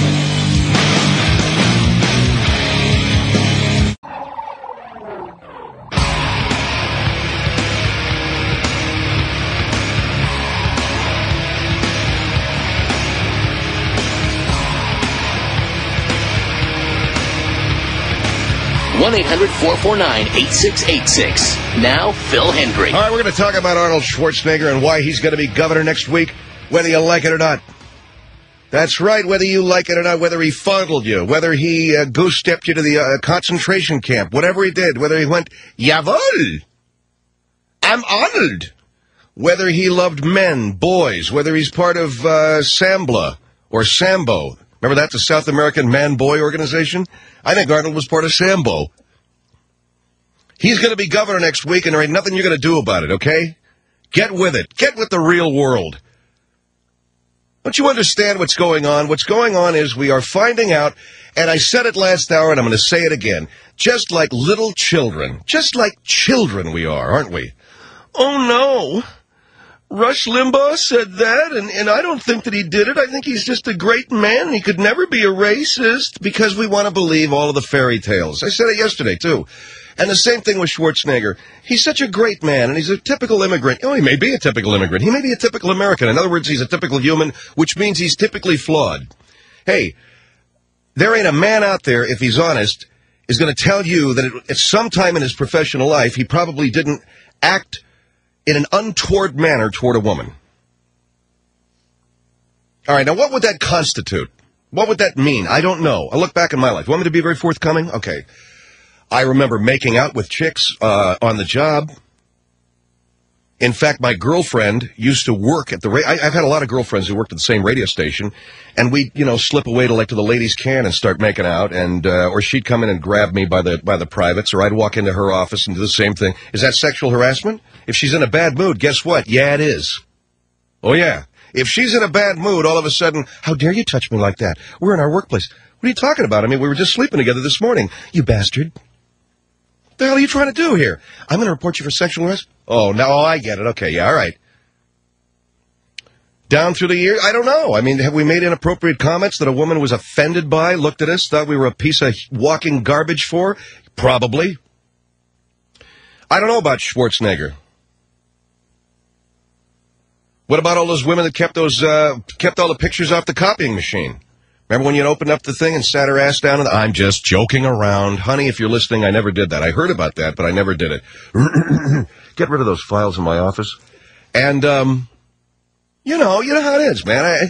1-800-449-8686. Now, Phil Hendry. All right, we're going to talk about Arnold Schwarzenegger and why he's going to be governor next week, whether you like it or not. That's right, whether you like it or not, whether he fondled you, whether he goose-stepped you to the concentration camp, whatever he did, whether he went, Jawohl, I'm Arnold, whether he loved men, boys, whether he's part of SAMBLA or Sambo. Remember that, the South American Man-Boy organization? I think Arnold was part of Sambo. He's going to be governor next week, and there ain't nothing you're going to do about it, okay? Get with it. Get with the real world. Don't you understand what's going on? What's going on is we are finding out, and I said it last hour, and I'm going to say it again, just like little children, just like children we are, aren't we? Oh, no. Rush Limbaugh said that, and I don't think that he did it. I think he's just a great man. He could never be a racist, because we want to believe all of the fairy tales. I said it yesterday, too. And the same thing with Schwarzenegger. He's such a great man, and he's a typical immigrant. Oh, he may be a typical immigrant. He may be a typical American. In other words, he's a typical human, which means he's typically flawed. Hey, There ain't a man out there, if he's honest, is going to tell you that at some time in his professional life, he probably didn't act in an untoward manner toward a woman. All right, now what would that constitute? What would that mean? I don't know. I look back in my life. Want me to be very forthcoming? Okay. I remember making out with chicks on the job. In fact, my girlfriend used to work at the I've had a lot of girlfriends who worked at the same radio station, and we'd, slip away to the ladies' can and start making out, and or she'd come in and grab me by the privates, or I'd walk into her office and do the same thing. Is that sexual harassment? If she's in a bad mood, guess what? Yeah, it is. Oh, yeah. If she's in a bad mood, all of a sudden, how dare you touch me like that? We're in our workplace. What are you talking about? I mean, we were just sleeping together this morning. You bastard. What the hell are you trying to do here? I'm going to report you for sexual harassment. Oh, now I get it. Okay, yeah, all right. Down through the years, I don't know. I mean, have we made inappropriate comments that a woman was offended by, looked at us, thought we were a piece of walking garbage for? Probably. I don't know about Schwarzenegger. What about all those women that kept all the pictures off the copying machine? Remember when you opened up the thing and sat her ass down? I'm just joking around. Honey, if you're listening, I never did that. I heard about that, but I never did it. Get rid of those files in my office. And, you know how it is, man.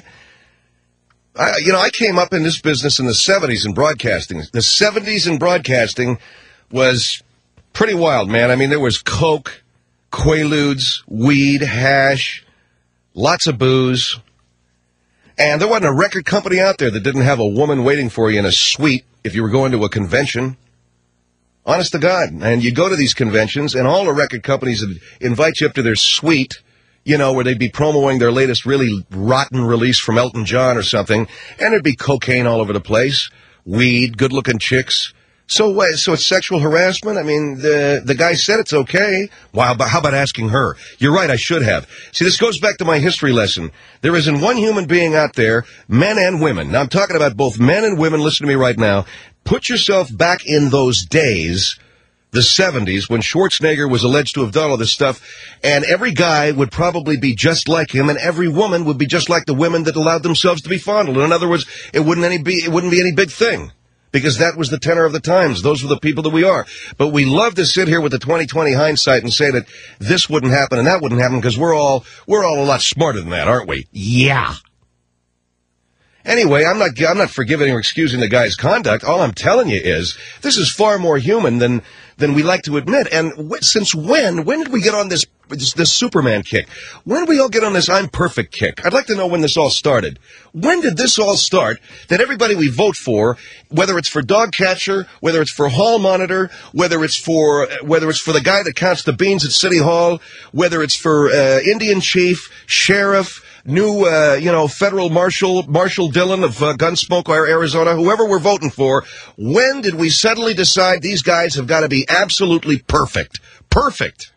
I came up in this business in the 70s in broadcasting. The 70s in broadcasting was pretty wild, man. I mean, there was coke, Quaaludes, weed, hash, lots of booze. And there wasn't a record company out there that didn't have a woman waiting for you in a suite if you were going to a convention. Honest to God. And you go to these conventions, and all the record companies would invite you up to their suite, where they'd be promoting their latest really rotten release from Elton John or something, and there'd be cocaine all over the place, weed, good-looking chicks. So it's sexual harassment? I mean, the guy said it's okay. Wow, but how about asking her? You're right, I should have. See, this goes back to my history lesson. There isn't one human being out there, men and women. Now, I'm talking about both men and women. Listen to me right now. Put yourself back in those days, the 70s, when Schwarzenegger was alleged to have done all this stuff, and every guy would probably be just like him, and every woman would be just like the women that allowed themselves to be fondled. In other words, it wouldn't be any big thing. Because that was the tenor of the times. Those were the people that we are. But we love to sit here with the 20/20 hindsight and say that this wouldn't happen and that wouldn't happen because we're all a lot smarter than that, aren't we? Yeah. Anyway, I'm not forgiving or excusing the guy's conduct. All I'm telling you is this is far more human than we like to admit. And since when did we get on this Superman kick? When did we all get on this I'm perfect kick? I'd like to know when this all started. When did this all start that everybody we vote for, whether it's for dog catcher, whether it's for hall monitor, whether it's for the guy that counts the beans at City Hall, whether it's for Indian chief, sheriff, new, federal Marshal Dillon of Gunsmoke, Arizona, whoever we're voting for, when did we suddenly decide these guys have got to be absolutely perfect? Perfect.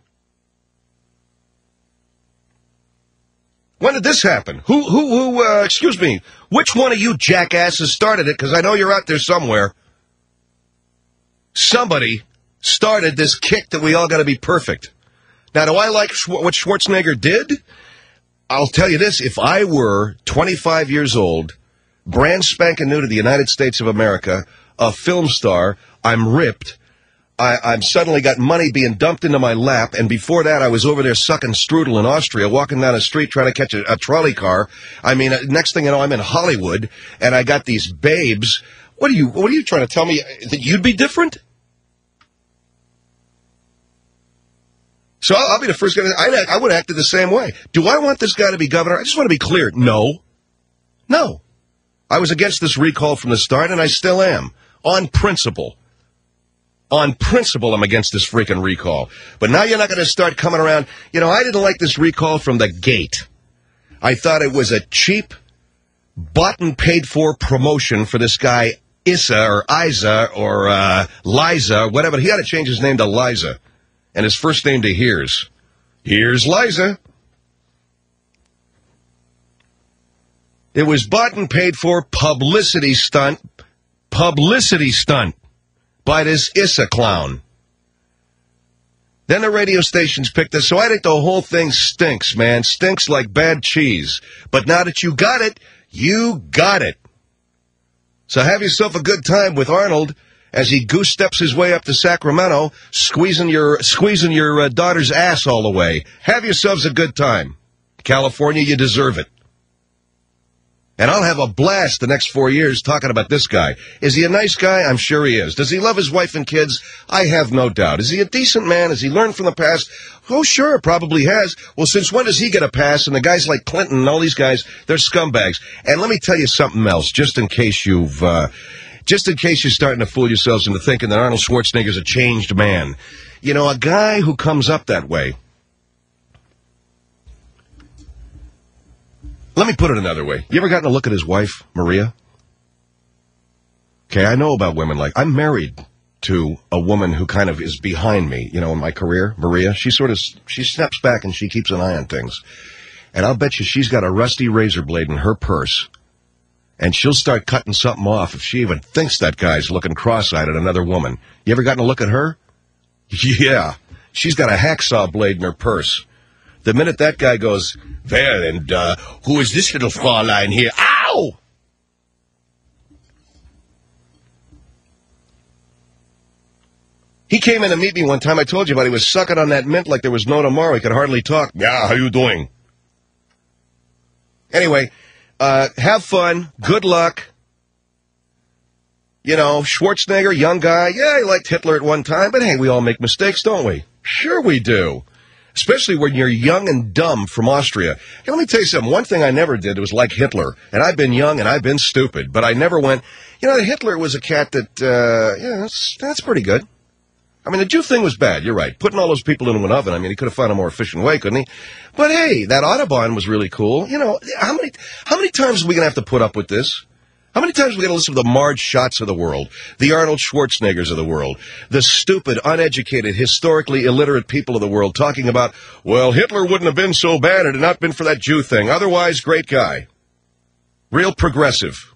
When did this happen? Excuse me, which one of you jackasses started it? Because I know you're out there somewhere. Somebody started this kick that we all got to be perfect. Now, do I like what Schwarzenegger did? I'll tell you this, if I were 25 years old, brand spanking new to the United States of America, a film star, I'm ripped, I'm suddenly got money being dumped into my lap, and before that I was over there sucking strudel in Austria, walking down the street trying to catch a trolley car. I mean, next thing you know, I'm in Hollywood, and I got these babes. What are you trying to tell me, that you'd be different? So I'll be the first guy. I would have acted the same way. Do I want this guy to be governor? I just want to be clear. No. I was against this recall from the start, and I still am. On principle. On principle, I'm against this freaking recall. But now you're not going to start coming around. I didn't like this recall from the gate. I thought it was a cheap, bought and paid for promotion for this guy, Issa or Isa or Liza, whatever. He had to change his name to Liza. And his first name to Here's Liza. It was bought and paid for publicity stunt by this Issa clown. Then the radio stations picked us, so I think the whole thing stinks, man. Stinks like bad cheese. But now that you got it, you got it. So have yourself a good time with Arnold as he goose steps his way up to Sacramento, squeezing your daughter's ass all the way. Have yourselves a good time. California, you deserve it. And I'll have a blast the next 4 years talking about this guy. Is he a nice guy? I'm sure he is. Does he love his wife and kids? I have no doubt. Is he a decent man? Has he learned from the past? Oh, sure, probably has. Well, since when does he get a pass? And the guys like Clinton and all these guys, they're scumbags. And let me tell you something else, just in case you're starting to fool yourselves into thinking that Arnold Schwarzenegger's a changed man. You know, a guy who comes up that way. Let me put it another way. You ever gotten a look at his wife, Maria? Okay, I know about women like... I'm married to a woman who kind of is behind me, you know, in my career, Maria. She steps back and she keeps an eye on things. And I'll bet you she's got a rusty razor blade in her purse. And she'll start cutting something off if she even thinks that guy's looking cross-eyed at another woman. You ever gotten a look at her? Yeah. She's got a hacksaw blade in her purse. The minute that guy goes, there, and who is this little Fraulein here? Ow! He came in to meet me one time. I told you about it. He was sucking on that mint like there was no tomorrow. He could hardly talk. Yeah, how you doing? Anyway, have fun. Good luck. You know, Schwarzenegger, young guy. Yeah, he liked Hitler at one time. But, hey, we all make mistakes, don't we? Sure we do. Especially when you're young and dumb from Austria. Hey, let me tell you something. One thing I never did was like Hitler. And I've been young and I've been stupid. But I never went, you know, Hitler was a cat that, yeah, that's pretty good. I mean, the Jew thing was bad. You're right. Putting all those people into an oven, I mean, he could have found a more efficient way, couldn't he? But, hey, that Autobahn was really cool. You know, how many times are we going to have to put up with this? How many times are we going to listen to the Marge Schatz of the world, the Arnold Schwarzeneggers of the world, the stupid, uneducated, historically illiterate people of the world talking about, well, Hitler wouldn't have been so bad had it not been for that Jew thing. Otherwise, great guy. Real progressive.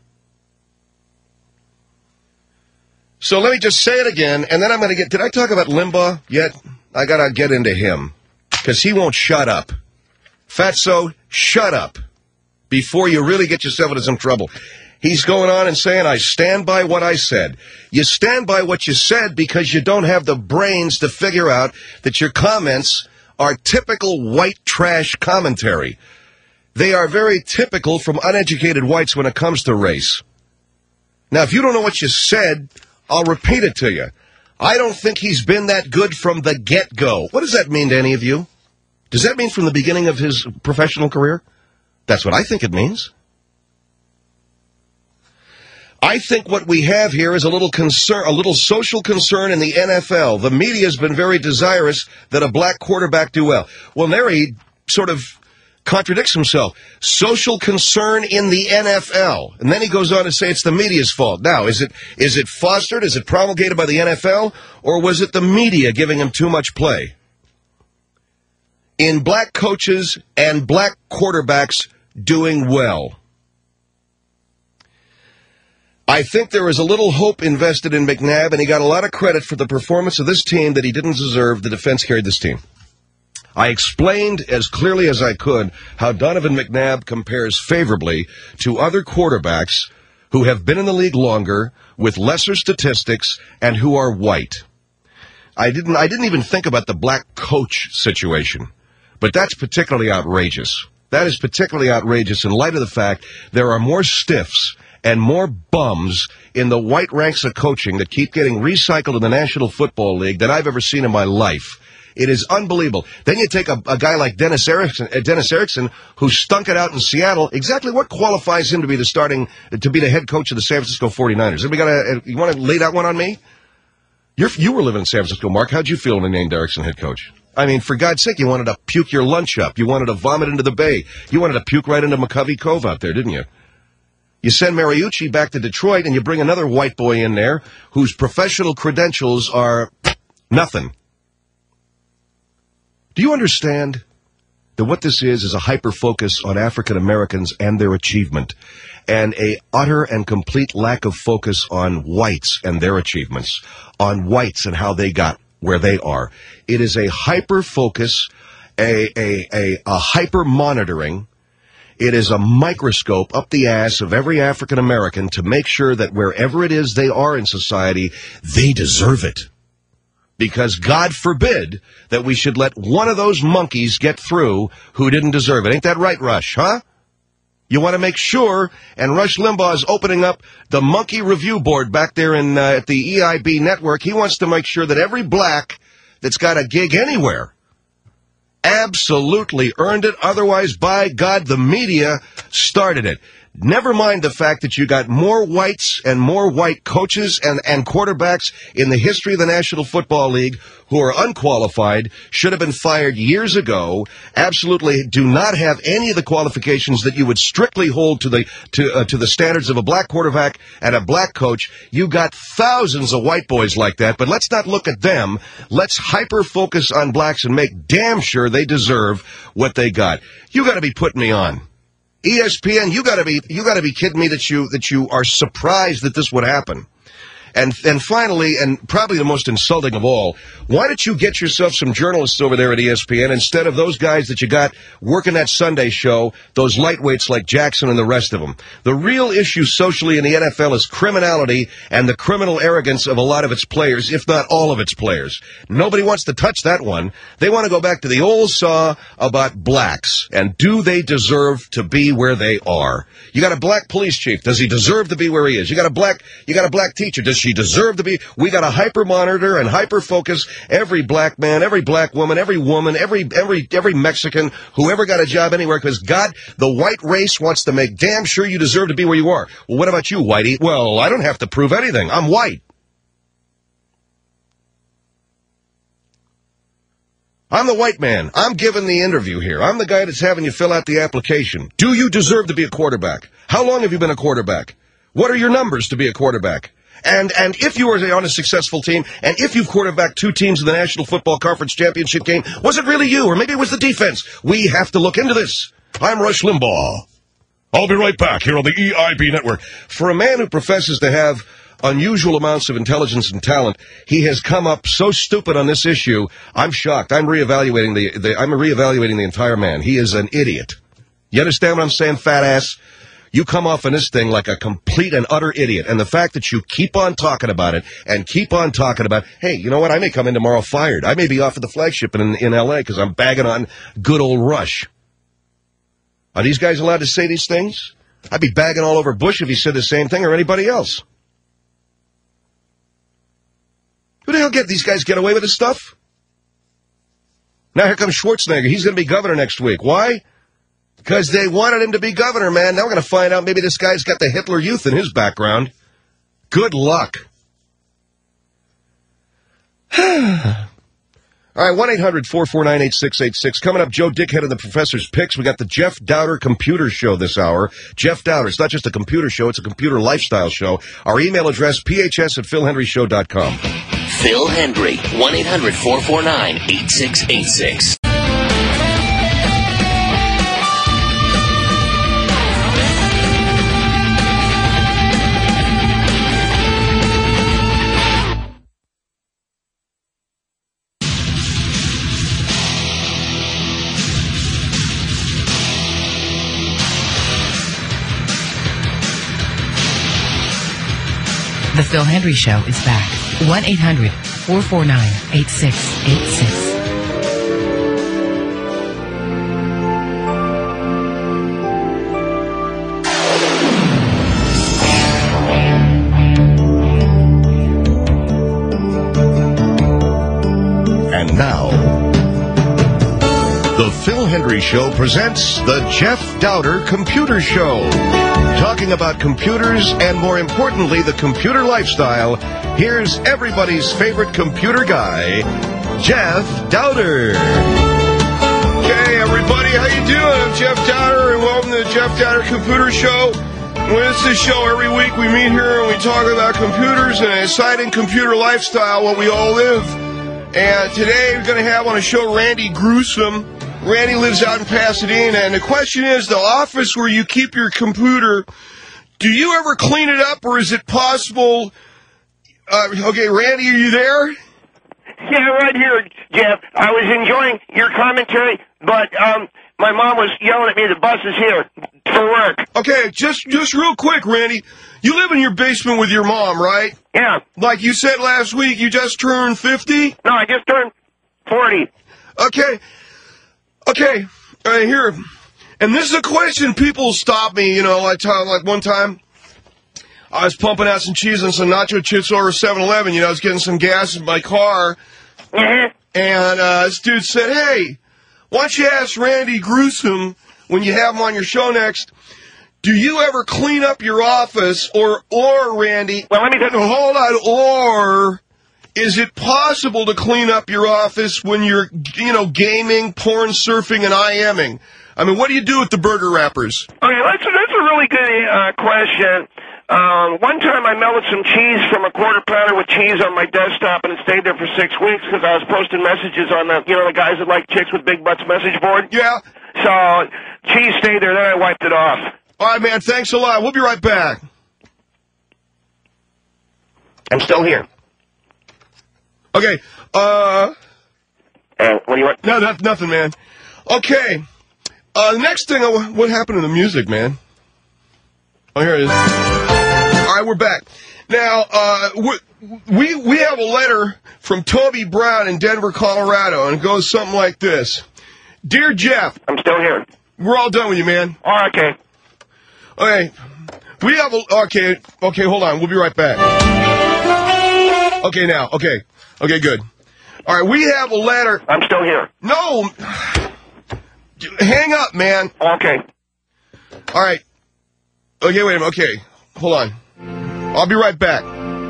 So let me just say it again, and then I'm going to get... Did I talk about Limbaugh yet? I got to get into him, because he won't shut up. Fatso, shut up before you really get yourself into some trouble. He's going on and saying, I stand by what I said. You stand by what you said because you don't have the brains to figure out that your comments are typical white trash commentary. They are very typical from uneducated whites when it comes to race. Now, if you don't know what you said, I'll repeat it to you. I don't think he's been that good from the get-go. What does that mean to any of you? Does that mean from the beginning of his professional career? That's what I think it means. I think what we have here is a little social concern in the NFL. The media has been very desirous that a black quarterback do well. Well, there he sort of contradicts himself. Social concern in the NFL. And then he goes on to say it's the media's fault. Now, is it fostered? Is it promulgated by the NFL? Or was it the media giving him too much play? In black coaches and black quarterbacks doing well. I think there is a little hope invested in McNabb, and he got a lot of credit for the performance of this team that he didn't deserve. The defense carried this team. I explained as clearly as I could how Donovan McNabb compares favorably to other quarterbacks who have been in the league longer, with lesser statistics, and who are white. I didn't even think about the black coach situation, but that's particularly outrageous. That is particularly outrageous in light of the fact there are more stiffs and more bums in the white ranks of coaching that keep getting recycled in the National Football League than I've ever seen in my life. It is unbelievable. Then you take a guy like Dennis Erickson, who stunk it out in Seattle. Exactly what qualifies him to be the head coach of the San Francisco 49ers? You want to lay that one on me? You were living in San Francisco, Mark. How'd you feel when they named Erickson head coach? I mean, for God's sake, you wanted to puke your lunch up. You wanted to vomit into the bay. You wanted to puke right into McCovey Cove out there, didn't you? You send Mariucci back to Detroit, and you bring another white boy in there whose professional credentials are nothing. Do you understand that what this is a hyper-focus on African Americans and their achievement, and a utter and complete lack of focus on whites and their achievements, on whites and how they got where they are? It is a hyper-focus, a hyper-monitoring. It is a microscope up the ass of every African American to make sure that wherever it is they are in society, they deserve it. Because God forbid that we should let one of those monkeys get through who didn't deserve it. Ain't that right, Rush, huh? You want to make sure, and Rush Limbaugh is opening up the monkey review board back there at the EIB network. He wants to make sure that every black that's got a gig anywhere absolutely earned it. Otherwise, by God, the media started it. Never mind the fact that you got more whites and more white coaches and quarterbacks in the history of the National Football League who are unqualified, should have been fired years ago, absolutely do not have any of the qualifications that you would strictly hold to the standards of a black quarterback and a black coach. You got thousands of white boys like that, but let's not look at them. Let's hyper-focus on blacks and make damn sure they deserve what they got. You got to be putting me on. ESPN, you got to be kidding me that you are surprised that this would happen. And finally, and probably the most insulting of all, why don't you get yourself some journalists over there at ESPN instead of those guys that you got working that Sunday show, those lightweights like Jackson and the rest of them? The real issue socially in the NFL is criminality and the criminal arrogance of a lot of its players, if not all of its players. Nobody wants to touch that one. They want to go back to the old saw about blacks, and do they deserve to be where they are? You got a black police chief. Does he deserve to be where he is? You got a black teacher. Does she deserve to be? We got to hyper monitor and hyper focus every black man, every black woman, every Mexican, whoever got a job anywhere, because God, the white race wants to make damn sure you deserve to be where you are. Well, what about you, whitey? Well, I don't have to prove anything. I'm white. I'm the white man. I'm giving the interview here. I'm the guy that's having you fill out the application. Do you deserve to be a quarterback? How long have you been a quarterback? What are your numbers to be a quarterback? And if you were on a successful team, and if you've quarterbacked 2 teams in the National Football Conference Championship game, was it really you? Or maybe it was the defense? We have to look into this. I'm Rush Limbaugh. I'll be right back here on the EIB network. For a man who professes to have unusual amounts of intelligence and talent, he has come up so stupid on this issue. I'm shocked. I'm reevaluating the entire man. He is an idiot. You understand what I'm saying, fat ass? You come off on this thing like a complete and utter idiot. And the fact that you keep on talking about it and keep on talking about, hey, you know what? I may come in tomorrow fired. I may be off at the flagship in L.A. because I'm bagging on good old Rush. Are these guys allowed to say these things? I'd be bagging all over Bush if he said the same thing, or anybody else. Who the hell these guys get away with this stuff? Now here comes Schwarzenegger. He's going to be governor next week. Why? Because they wanted him to be governor, man. Now we're going to find out maybe this guy's got the Hitler Youth in his background. Good luck. All right, 1-800-449-8686. Coming up, Joe Dickhead and the Professor's Picks. We got the Jeff Dowder Computer Show this hour. Jeff Dowder. It's not just a computer show. It's a computer lifestyle show. Our email address, phs@philhenryshow.com. Phil Hendry, 1-800-449-8686. The Phil Hendry Show is back. 1-800-449-8686. And now, the Phil Hendry Show presents the Jeff Dowder Computer Show. Talking about computers and, more importantly, the computer lifestyle, here's everybody's favorite computer guy, Jeff Dowder. Hey, everybody, how you doing? I'm Jeff Dowder, and welcome to the Jeff Dowder Computer Show. Well, it's this show every week we meet here and we talk about computers and an exciting computer lifestyle, what we all live. And today we're going to have on a show Randy Gruesome. Randy lives out in Pasadena, and the question is, the office where you keep your computer, do you ever clean it up, or is it possible? Okay, Randy, are you there? Yeah, right here, Jeff. I was enjoying your commentary, but My mom was yelling at me, the bus is here for work. Okay, just real quick, Randy. You live in your basement with your mom, right? Yeah. Like you said last week, you just turned 50? No, I just turned 40. Okay. Okay. All right, here. And this is a question people stop me, like one time. I was pumping out some cheese and some nacho chips over 7-Eleven. I was getting some gas in my car. Mm-hmm. And this dude said, hey, why don't you ask Randy Gruesome when you have him on your show next, do you ever clean up your office or Randy? Well, let me hold on. Or is it possible to clean up your office when you're, gaming, porn, surfing, and IMing? I mean, what do you do with the burger wrappers? Okay, that's a really good question. One time I melted some cheese from a quarter pounder with cheese on my desktop, and it stayed there for 6 weeks because I was posting messages on the guys that like chicks with big butts message board. Yeah. So cheese stayed there, then I wiped it off. All right, man, thanks a lot. We'll be right back. I'm still here. Okay, what do you want? No, nothing, man. Okay, the next thing, what happened to the music, man? Oh, here it is. All right, we're back. Now, we have a letter from Toby Brown in Denver, Colorado, and it goes something like this. Dear Jeff. I'm still here. We're all done with you, man. Oh, okay. Okay. We have okay, hold on. We'll be right back. Okay, now. Okay, good. All right, we have a letter. I'm still here. No. Hang up, man. Okay. All right. Okay, wait a minute. Okay, hold on. I'll be right back.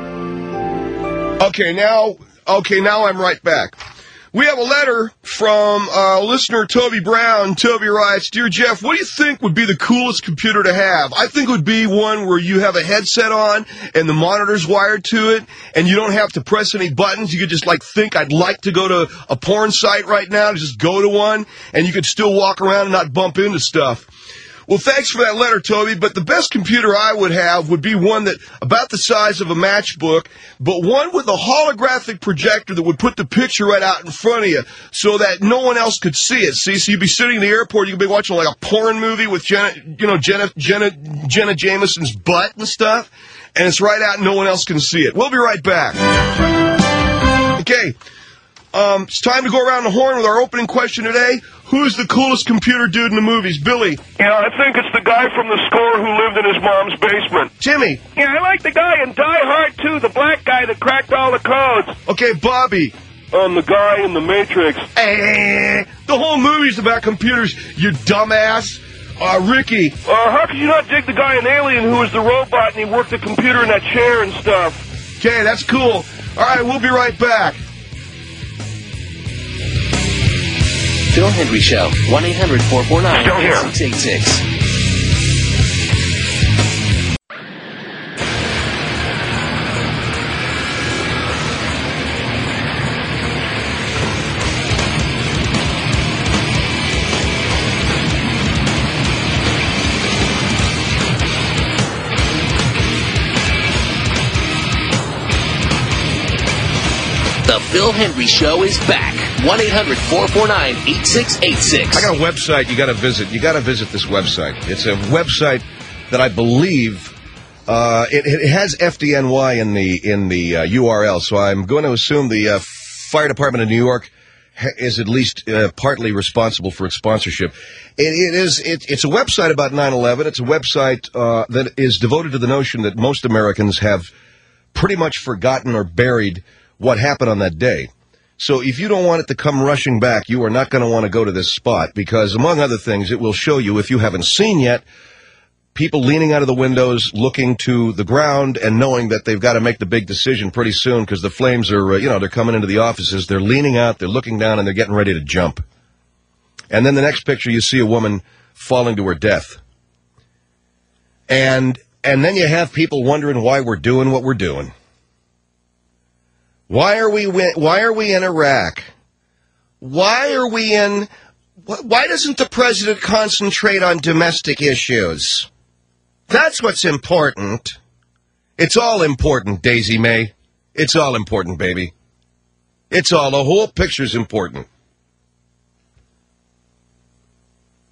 Okay, now I'm right back. We have a letter from listener Toby Brown. Toby writes, Dear Jeff, what do you think would be the coolest computer to have? I think it would be one where you have a headset on and the monitor's wired to it and you don't have to press any buttons. You could just think I'd like to go to a porn site right now, just go to one, and you could still walk around and not bump into stuff. Well, thanks for that letter, Toby, but the best computer I would have would be one that about the size of a matchbook, but one with a holographic projector that would put the picture right out in front of you so that no one else could see it. See, so you'd be sitting in the airport, you could be watching like a porn movie with Jenna Jameson's butt and stuff, and it's right out and no one else can see it. We'll be right back. Okay. It's time to go around the horn with our opening question today. Who's the coolest computer dude in the movies? Billy? Yeah, I think it's the guy from The Score who lived in his mom's basement. Jimmy? Yeah, I like the guy in Die Hard, too, the black guy that cracked all the codes. Okay, Bobby? The guy in The Matrix. The whole movie's about computers, you dumbass. Ricky? How could you not dig the guy in Alien who was the robot and he worked the computer in that chair and stuff? Okay, that's cool. All right, we'll be right back. Phil Hendry Show, 1-800-449-8686. The Phil Hendry Show is back. 1-800-449-8686. I got a website you got to visit. You got to visit this website. It's a website that I believe it has FDNY in the URL. So I'm going to assume the Fire Department of New York is at least partly responsible for its sponsorship. It's a website about 9/11. It's a website that is devoted to the notion that most Americans have pretty much forgotten or buried what happened on that day. So if you don't want it to come rushing back, you are not going to want to go to this spot because, among other things, it will show you, if you haven't seen yet, people leaning out of the windows, looking to the ground and knowing that they've got to make the big decision pretty soon because the flames are, they're coming into the offices. They're leaning out, they're looking down, and they're getting ready to jump. And then the next picture, you see a woman falling to her death. And then you have people wondering why we're doing what we're doing. Why are we in Iraq? Why doesn't the president concentrate on domestic issues? That's what's important. It's all important, Daisy May. It's all important, baby. The whole picture's important.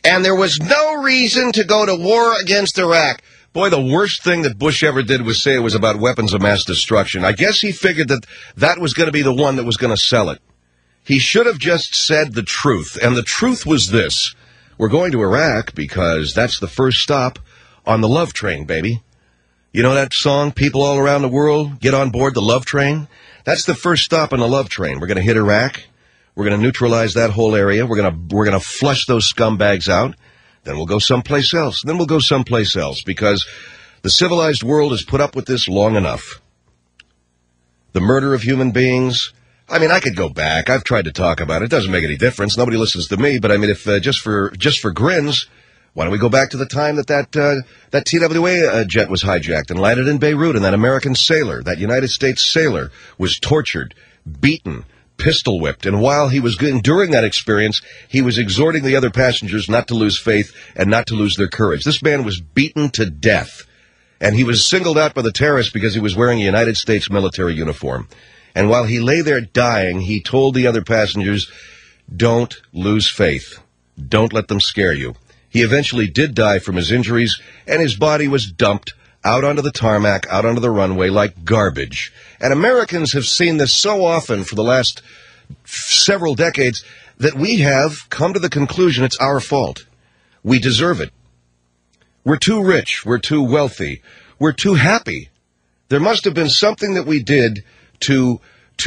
And there was no reason to go to war against Iraq. Boy, the worst thing that Bush ever did was say it was about weapons of mass destruction. I guess he figured that that was going to be the one that was going to sell it. He should have just said the truth, and the truth was this. We're going to Iraq because that's the first stop on the love train, baby. You know that song, People All Around the World, Get on Board the Love Train? That's the first stop on the love train. We're going to hit Iraq. We're going to neutralize that whole area. We're going to flush those scumbags out. Then we'll go someplace else. Then we'll go someplace else because the civilized world has put up with this long enough. The murder of human beings. I mean, I could go back. I've tried to talk about it. It doesn't make any difference. Nobody listens to me. But I mean, if just for grins, why don't we go back to the time that TWA jet was hijacked and landed in Beirut, and that American sailor, that United States sailor, was tortured, beaten, pistol whipped, and while he was during that experience, he was exhorting the other passengers not to lose faith and not to lose their courage. This man was beaten to death, and he was singled out by the terrorists because he was wearing a United States military uniform. And while he lay there dying, he told the other passengers, don't lose faith. Don't let them scare you. He eventually did die from his injuries, and his body was dumped out onto the tarmac, out onto the runway like garbage. And Americans have seen this so often for the last several decades that we have come to the conclusion it's our fault. We deserve it. We're too rich. We're too wealthy. We're too happy. There must have been something that we did to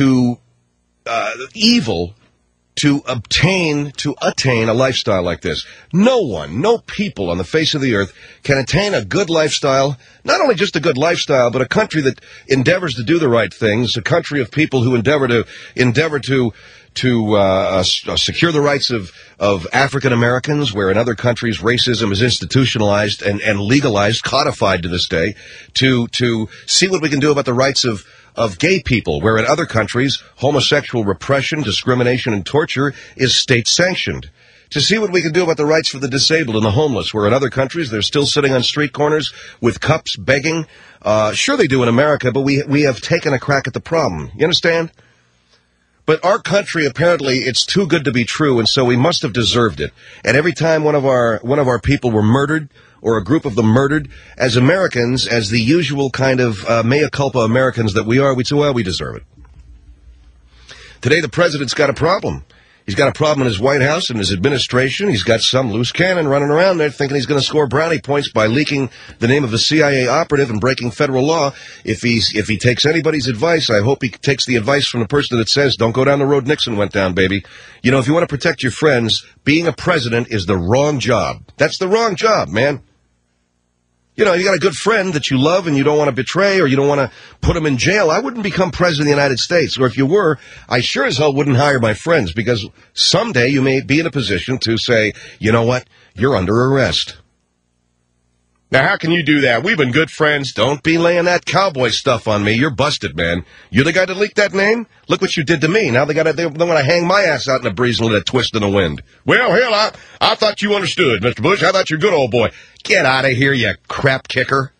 evil to attain a lifestyle like this. No people on the face of the earth can attain a good lifestyle, not only just a good lifestyle, but a country that endeavors to do the right things, a country of people who endeavor to secure the rights of African Americans, where in other countries racism is institutionalized and legalized, codified to this day, to see what we can do about the rights of gay people, where in other countries, homosexual repression, discrimination, and torture is state-sanctioned. To see what we can do about the rights for the disabled and the homeless, where in other countries they're still sitting on street corners with cups begging. Sure they do in America, but we have taken a crack at the problem. You understand? But our country, apparently, it's too good to be true, and so we must have deserved it. And every time one of our people were murdered, or a group of them murdered, as Americans, as the usual kind of mea culpa Americans that we are, we'd say, well, we deserve it. Today, the president's got a problem. He's got a problem in his White House and his administration. He's got some loose cannon running around there thinking he's going to score brownie points by leaking the name of a CIA operative and breaking federal law. If he takes anybody's advice, I hope he takes the advice from the person that says, don't go down the road Nixon went down, baby. You know, if you want to protect your friends, being a president is the wrong job. That's the wrong job, man. You know, you got a good friend that you love and you don't want to betray or you don't want to put him in jail. I wouldn't become president of the United States. Or if you were, I sure as hell wouldn't hire my friends because someday you may be in a position to say, you know what, you're under arrest. Now, how can you do that? We've been good friends. Don't be laying that cowboy stuff on me. You're busted, man. You're the guy that leaked that name? Look what you did to me. Now they want to hang my ass out in the breeze and let it twist in the wind. Well, hell, I thought you understood, Mr. Bush. I thought you're a good old boy. Get out of here, you crap kicker.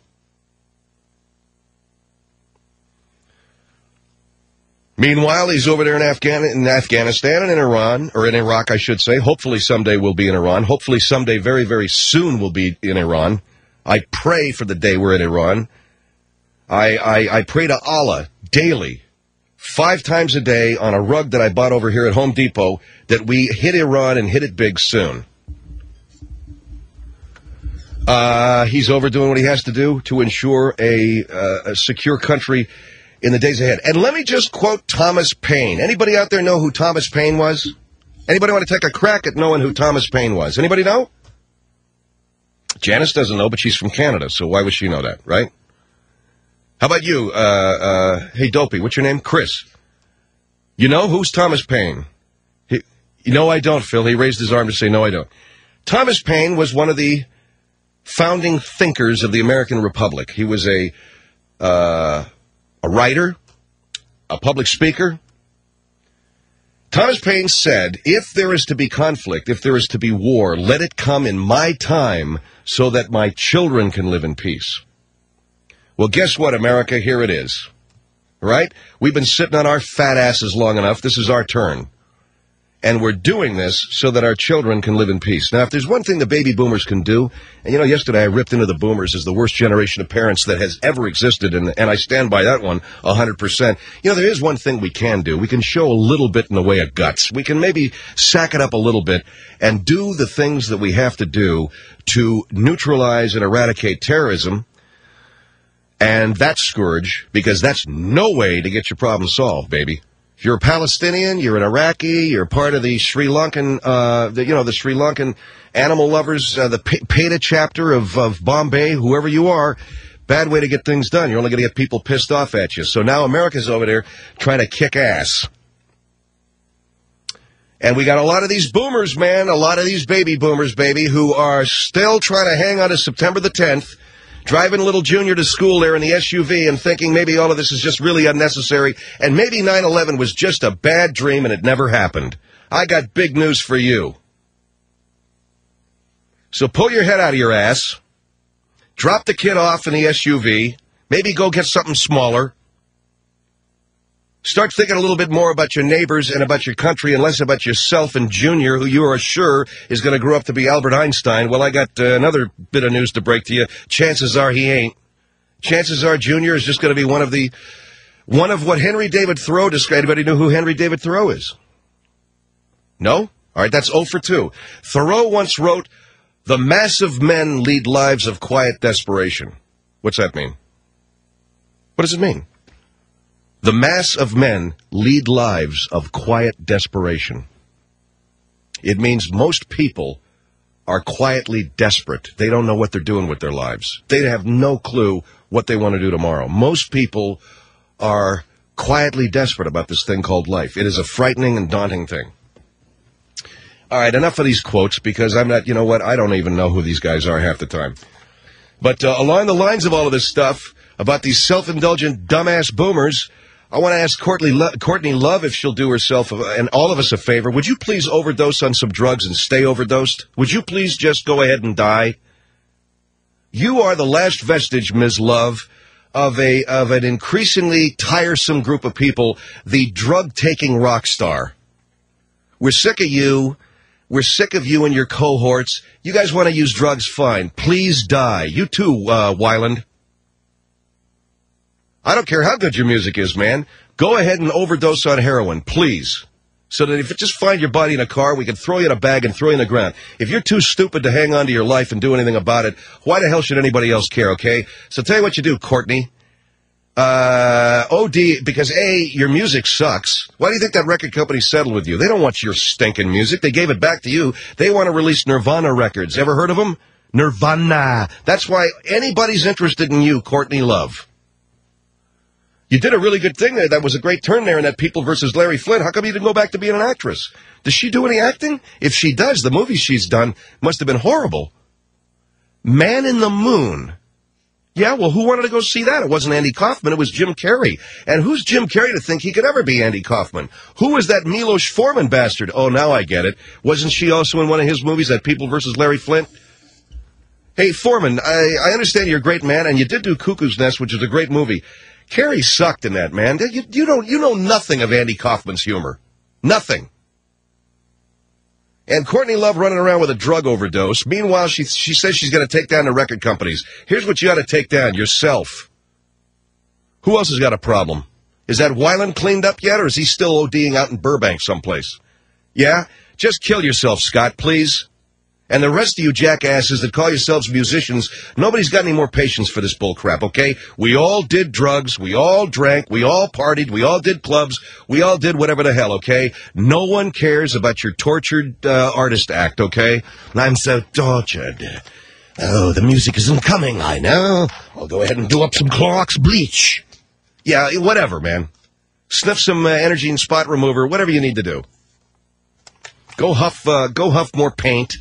Meanwhile, he's over there in Afghanistan and in Iran, or in Iraq, I should say. Hopefully someday we'll be in Iran. Hopefully someday very, very soon we'll be in Iran. I pray for the day we're in Iran. I pray to Allah daily, 5 times a day on a rug that I bought over here at Home Depot, that we hit Iran and hit it big soon. He's overdoing what he has to do to ensure a secure country in the days ahead. And let me just quote Thomas Paine. Anybody out there know who Thomas Paine was? Anybody want to take a crack at knowing who Thomas Paine was? Anybody know? Janice doesn't know, but she's from Canada, so why would she know that, right? How about you? Hey, Dopey, what's your name? Chris. You know who's Thomas Paine? No, I don't, Phil. He raised his arm to say, no, I don't. Thomas Paine was one of the founding thinkers of the American Republic. He was a writer, a public speaker. Thomas Paine said, if there is to be conflict, if there is to be war, let it come in my time so that my children can live in peace. Well, guess what, America? Here it is. Right? We've been sitting on our fat asses long enough. This is our turn. And we're doing this so that our children can live in peace. Now, if there's one thing the baby boomers can do, and yesterday I ripped into the boomers as the worst generation of parents that has ever existed, and I stand by that one 100%. There is one thing we can do. We can show a little bit in the way of guts. We can maybe sack it up a little bit and do the things that we have to do to neutralize and eradicate terrorism and that scourge, because that's no way to get your problem solved, baby. If you're a Palestinian, you're an Iraqi, you're part of the Sri Lankan, the Sri Lankan animal lovers, the PETA chapter of Bombay, whoever you are, bad way to get things done. You're only going to get people pissed off at you. So now America's over there trying to kick ass. And we got a lot of these boomers, man, a lot of these baby boomers, baby, who are still trying to hang on to September the 10th. Driving little Junior to school there in the SUV and thinking maybe all of this is just really unnecessary, and maybe 9/11 was just a bad dream and it never happened. I got big news for you. So pull your head out of your ass, drop the kid off in the SUV, maybe go get something smaller. Start thinking a little bit more about your neighbors and about your country and less about yourself and Junior, who you are sure is going to grow up to be Albert Einstein. Well, I got another bit of news to break to you. Chances are he ain't. Chances are Junior is just going to be one of what Henry David Thoreau described. Anybody know who Henry David Thoreau is? No? All right, that's 0 for 2. Thoreau once wrote, "The mass of men lead lives of quiet desperation." What's that mean? What does it mean? The mass of men lead lives of quiet desperation. It means most people are quietly desperate. They don't know what they're doing with their lives. They have no clue what they want to do tomorrow. Most people are quietly desperate about this thing called life. It is a frightening and daunting thing. All right, enough of these quotes, because I'm not, I don't even know who these guys are half the time. But along the lines of all of this stuff about these self-indulgent dumbass boomers, I want to ask Courtney Love if she'll do herself and all of us a favor. Would you please overdose on some drugs and stay overdosed? Would you please just go ahead and die? You are the last vestige, Ms. Love, of an increasingly tiresome group of people, the drug-taking rock star. We're sick of you. We're sick of you and your cohorts. You guys want to use drugs? Fine. Please die. You too, Weiland. I don't care how good your music is, man. Go ahead and overdose on heroin, please. So that if you just find your body in a car, we can throw you in a bag and throw you in the ground. If you're too stupid to hang on to your life and do anything about it, why the hell should anybody else care, okay? So tell you what you do, Courtney. OD, because A, your music sucks. Why do you think that record company settled with you? They don't want your stinking music. They gave it back to you. They want to release Nirvana records. Ever heard of them? Nirvana. That's why anybody's interested in you, Courtney Love. You did a really good thing there. That was a great turn there in that People versus Larry Flint. How come you didn't go back to being an actress? Does she do any acting? If she does, the movies she's done must have been horrible. Man in the Moon. Yeah, well, who wanted to go see that? It wasn't Andy Kaufman. It was Jim Carrey. And who's Jim Carrey to think he could ever be Andy Kaufman? Who was that Milos Forman bastard? Oh, now I get it. Wasn't she also in one of his movies, that People versus Larry Flint? Hey, Forman, I understand you're a great man, and you did do Cuckoo's Nest, which is a great movie. Carrey sucked in that, man. You know nothing of Andy Kaufman's humor. Nothing. And Courtney Love running around with a drug overdose. Meanwhile, she says she's going to take down the record companies. Here's what you got to take down, yourself. Who else has got a problem? Is that Weiland cleaned up yet, or is he still ODing out in Burbank someplace? Yeah? Just kill yourself, Scott, please. And the rest of you jackasses that call yourselves musicians, nobody's got any more patience for this bullcrap, okay? We all did drugs, we all drank, we all partied, we all did clubs, we all did whatever the hell, okay? No one cares about your tortured artist act, okay? I'm so tortured. Oh, the music isn't coming, I know. I'll go ahead and do up some Clorox bleach. Yeah, whatever, man. Sniff some energy and spot remover, whatever you need to do. Go huff more paint.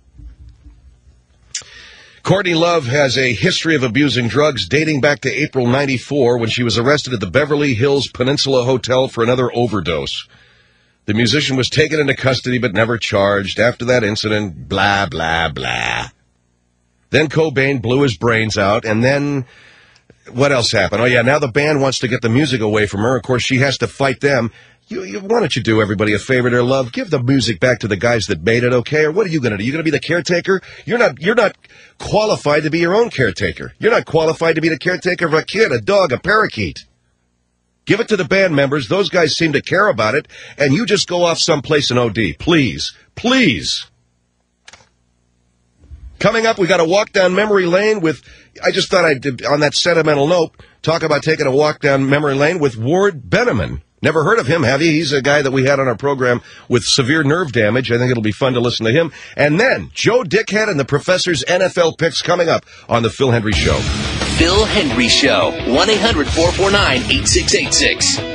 Courtney Love has a history of abusing drugs dating back to April 94 when she was arrested at the Beverly Hills Peninsula Hotel for another overdose. The musician was taken into custody but never charged. After that incident, blah, blah, blah. Then Cobain blew his brains out, and then what else happened? Oh, yeah, now the band wants to get the music away from her. Of course, she has to fight them. Why don't you do everybody a favor there, love? Give the music back to the guys that made it, okay? Or what are you going to do? You going to be the caretaker? You're not qualified to be your own caretaker. You're not qualified to be the caretaker of a kid, a dog, a parakeet. Give it to the band members. Those guys seem to care about it, and you just go off someplace and OD. Please. Please. Coming up, we got a walk down memory lane with, I just thought I'd, on that sentimental note, talk about taking a walk down memory lane with Ward Benneman. Never heard of him, have you? He's a guy that we had on our program with severe nerve damage. I think it'll be fun to listen to him. And then, Joe Dickhead and the Professor's NFL picks coming up on The Phil Hendry Show. Phil Hendry Show, 1-800-449-8686.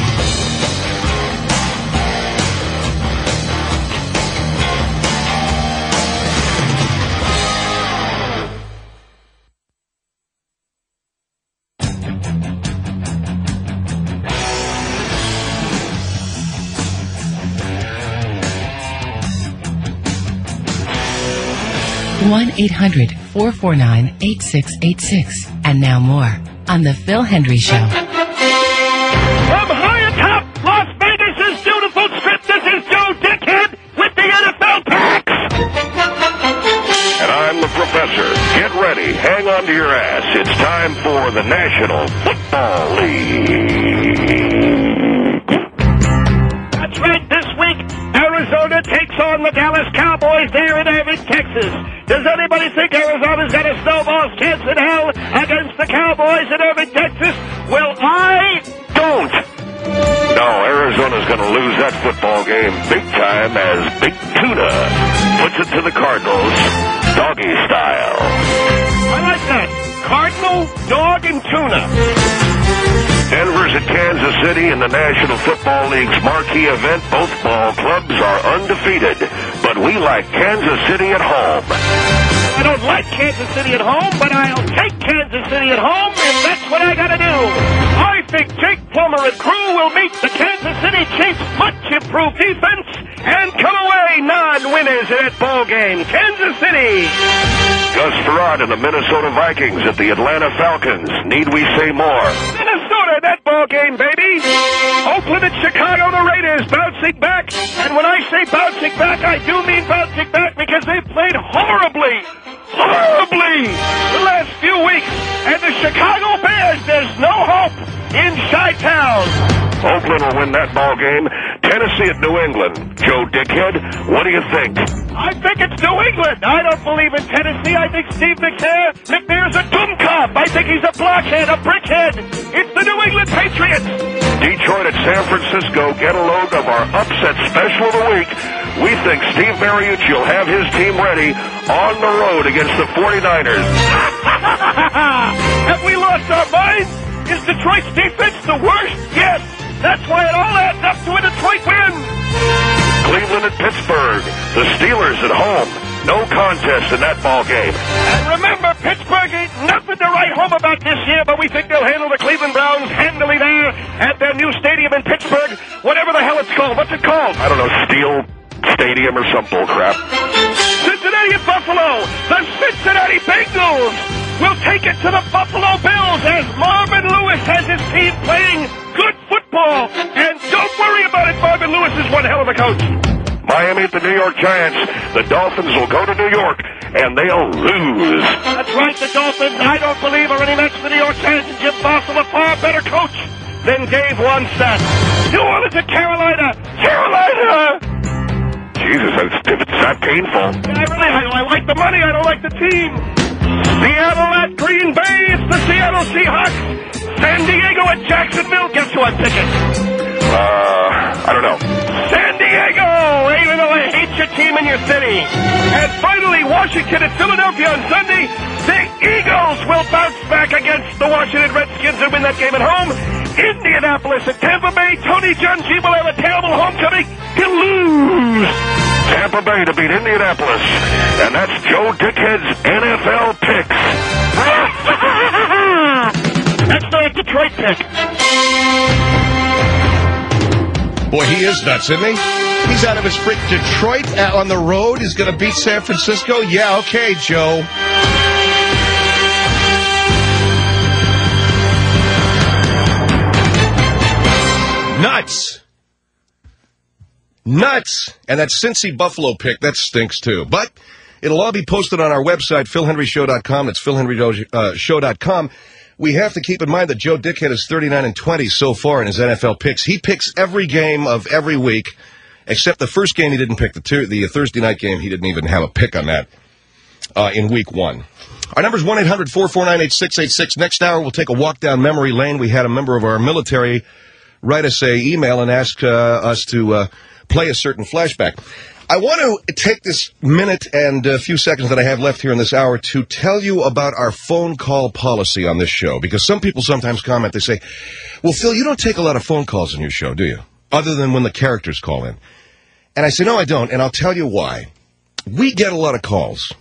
1-800-449-8686. And now more on The Phil Hendry Show. From high atop Las Vegas' beautiful strip, this is Joe Dickhead with the NFL packs. And I'm the Professor. Get ready. Hang on to your ass. It's time for the National Football League. That's right. This week, Arizona takes on the Dallas Cowboys there in Irving, Texas. Does anybody think Arizona's got a snowball's chance in hell against the Cowboys in Irving, Texas? Well, I don't. No, Arizona's going to lose that football game big time as Big Tuna puts it to the Cardinals, doggy style. I like that. Cardinal, dog, and tuna. Denver's at Kansas City in the National Football League's marquee event. Both ball clubs are undefeated, but we like Kansas City at home. I don't like Kansas City at home, but I'll take Kansas City at home if that's what I gotta do. I think Jake Plummer and crew will meet the Kansas City Chiefs' much improved defense and come away non-winners in that ball game. Kansas City. Gus Frerotte and the Minnesota Vikings at the Atlanta Falcons. Need we say more? Minnesota, that ball game, baby. Oakland and Chicago, the Raiders bouncing back. And when I say bouncing back, I do mean bouncing back because they've played horribly the last few weeks. And the Chicago Bears, there's no hope in Chi-Town. Oakland will win that ball game. Tennessee at New England. Joe Dickhead, what do you think? I think it's New England. I don't believe in Tennessee. I think Steve McNair's a dumb-cop. I think he's a blockhead, a brickhead. It's the New England Patriots. Detroit at San Francisco. Get a load of our upset special of the week. We think Steve Mariucci will have his team ready on the road against the 49ers. Have we lost our minds? Is Detroit's defense the worst? Yes. That's why it all adds up to a Detroit win. Cleveland at Pittsburgh. The Steelers at home. No contest in that ball game. And remember, Pittsburgh ain't nothing to write home about this year, but we think they'll handle the Cleveland Browns handily there at their new stadium in Pittsburgh, whatever the hell it's called. What's it called? I don't know, Steel Stadium or some bull crap. Cincinnati at Buffalo. The Cincinnati Bengals will take it to the Buffalo Bills as Marvin Lewis has his team playing good football. And don't worry about it, Marvin Lewis is one hell of a coach. Miami at the New York Giants. The Dolphins will go to New York, and they'll lose. That's right, the Dolphins, I don't believe, are any match for the New York Giants, and Jim Bossel, a far better coach than Dave Wannstedt. New Orleans at Carolina. Carolina! Jesus, it's that painful. I like the money, I don't like the team. Seattle at Green Bay, it's the Seattle Seahawks. San Diego at Jacksonville, guess who I'm picking? I don't know. San Diego! Even though I hate your team and your city. And finally, Washington at Philadelphia on Sunday. The Eagles will bounce back against the Washington Redskins and win that game at home. Indianapolis at Tampa Bay. Tony Dungy will have a terrible homecoming. He'll lose. Tampa Bay to beat Indianapolis. And that's Joe Dickhead's NFL picks. That's the Detroit pick. Boy, he is nuts, isn't he? He's out of his freak. Detroit on the road is going to beat San Francisco? Yeah, okay, Joe. Nuts. Nuts! And that Cincy Buffalo pick, that stinks too. But it'll all be posted on our website, PhilHenryShow.com. It's PhilHenryShow.com. We have to keep in mind that Joe Dickhead is 39-20 so far in his NFL picks. He picks every game of every week, except the first game he didn't pick. The Thursday night game, he didn't even have a pick on that in week 1. Our number is 1-800-449-8686. Next hour, we'll take a walk down memory lane. We had a member of our military write us a email and ask us to play a certain flashback. I want to take this minute and a few seconds that I have left here in this hour to tell you about our phone call policy on this show, because some people sometimes comment, they say, well, Phil, you don't take a lot of phone calls on your show, do you? Other than when the characters call in. And I say, no, I don't, and I'll tell you why. We get a lot of calls.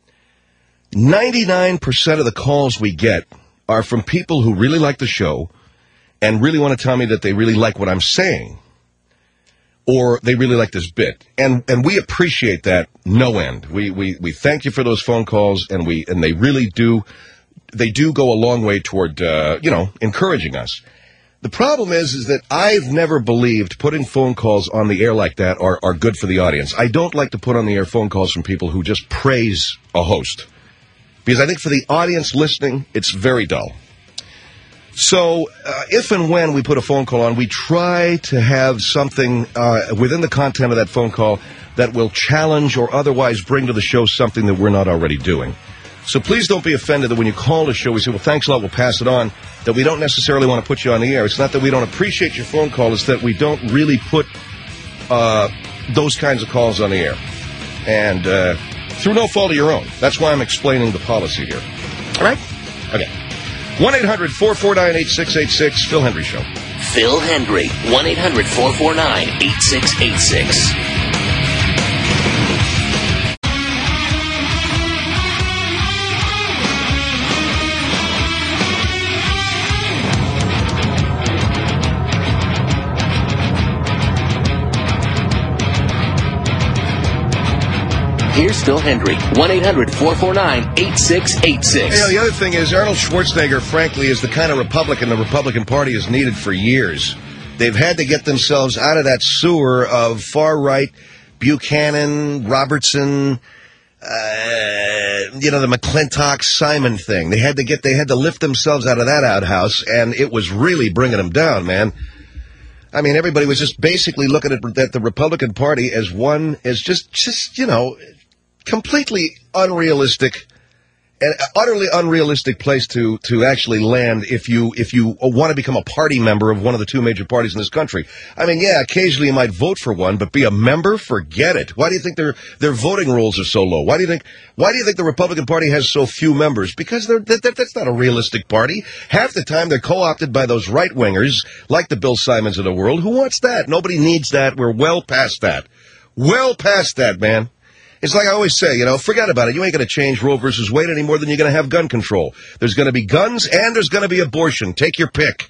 99% of the calls we get are from people who really like the show and really want to tell me that they really like what I'm saying, or they really like this bit. And we appreciate that no end. We thank you for those phone calls, and they really do, they do go a long way toward, encouraging us. The problem is that I've never believed putting phone calls on the air like that are good for the audience. I don't like to put on the air phone calls from people who just praise a host, because I think for the audience listening, it's very dull. So if and when we put a phone call on, we try to have something within the content of that phone call that will challenge or otherwise bring to the show something that we're not already doing. So please don't be offended that when you call the show, we say, well, thanks a lot, we'll pass it on, that we don't necessarily want to put you on the air. It's not that we don't appreciate your phone call, it's that we don't really put those kinds of calls on the air. And through no fault of your own. That's why I'm explaining the policy here. All right? Okay. 1-800-449-8686, Phil Hendry Show. Phil Hendry, 1-800-449-8686. Here's Phil Hendry, 1-800-449-8686. The other thing is, Arnold Schwarzenegger, frankly, is the kind of Republican the Republican Party has needed for years. They've had to get themselves out of that sewer of far-right Buchanan, Robertson, the McClintock-Simon thing. They had to lift themselves out of that outhouse, and it was really bringing them down, man. I mean, everybody was just basically looking at the Republican Party as completely unrealistic and utterly unrealistic place to actually land if you want to become a party member of one of the two major parties in this country. I mean, yeah, occasionally you might vote for one, but be a member? Forget it. Why do you think their voting rolls are so low? Why do you think the Republican Party has so few members? Because that's not a realistic party. Half the time they're co-opted by those right-wingers like the Bill Simons of the world. Who wants that? Nobody needs that. We're well past that. Well past that, man. It's like I always say, forget about it. You ain't going to change Roe versus Wade any more than you're going to have gun control. There's going to be guns and there's going to be abortion. Take your pick.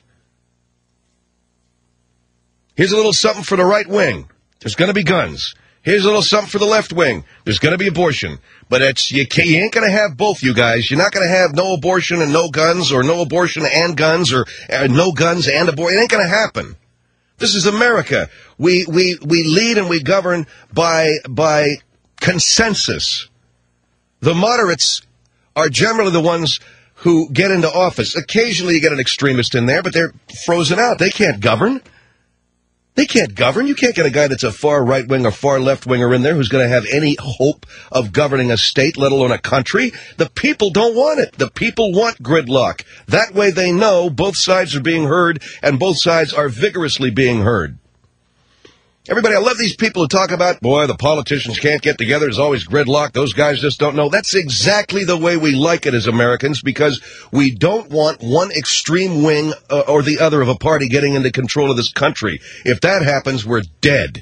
Here's a little something for the right wing. There's going to be guns. Here's a little something for the left wing. There's going to be abortion. But you ain't going to have both, you guys. You're not going to have no abortion and no guns, or no abortion and guns, or no guns and abortion. It ain't going to happen. This is America. We lead and we govern by consensus. The moderates are generally the ones who get into office. Occasionally you get an extremist in there, but they're frozen out. They can't govern. They can't govern. You can't get a guy that's a far right-wing or far left-winger in there who's going to have any hope of governing a state, let alone a country. The people don't want it. The people want gridlock. That way they know both sides are being heard, and both sides are vigorously being heard. Everybody, I love these people who talk about, boy, the politicians can't get together. There's always gridlock. Those guys just don't know. That's exactly the way we like it as Americans, because we don't want one extreme wing or the other of a party getting into control of this country. If that happens, we're dead.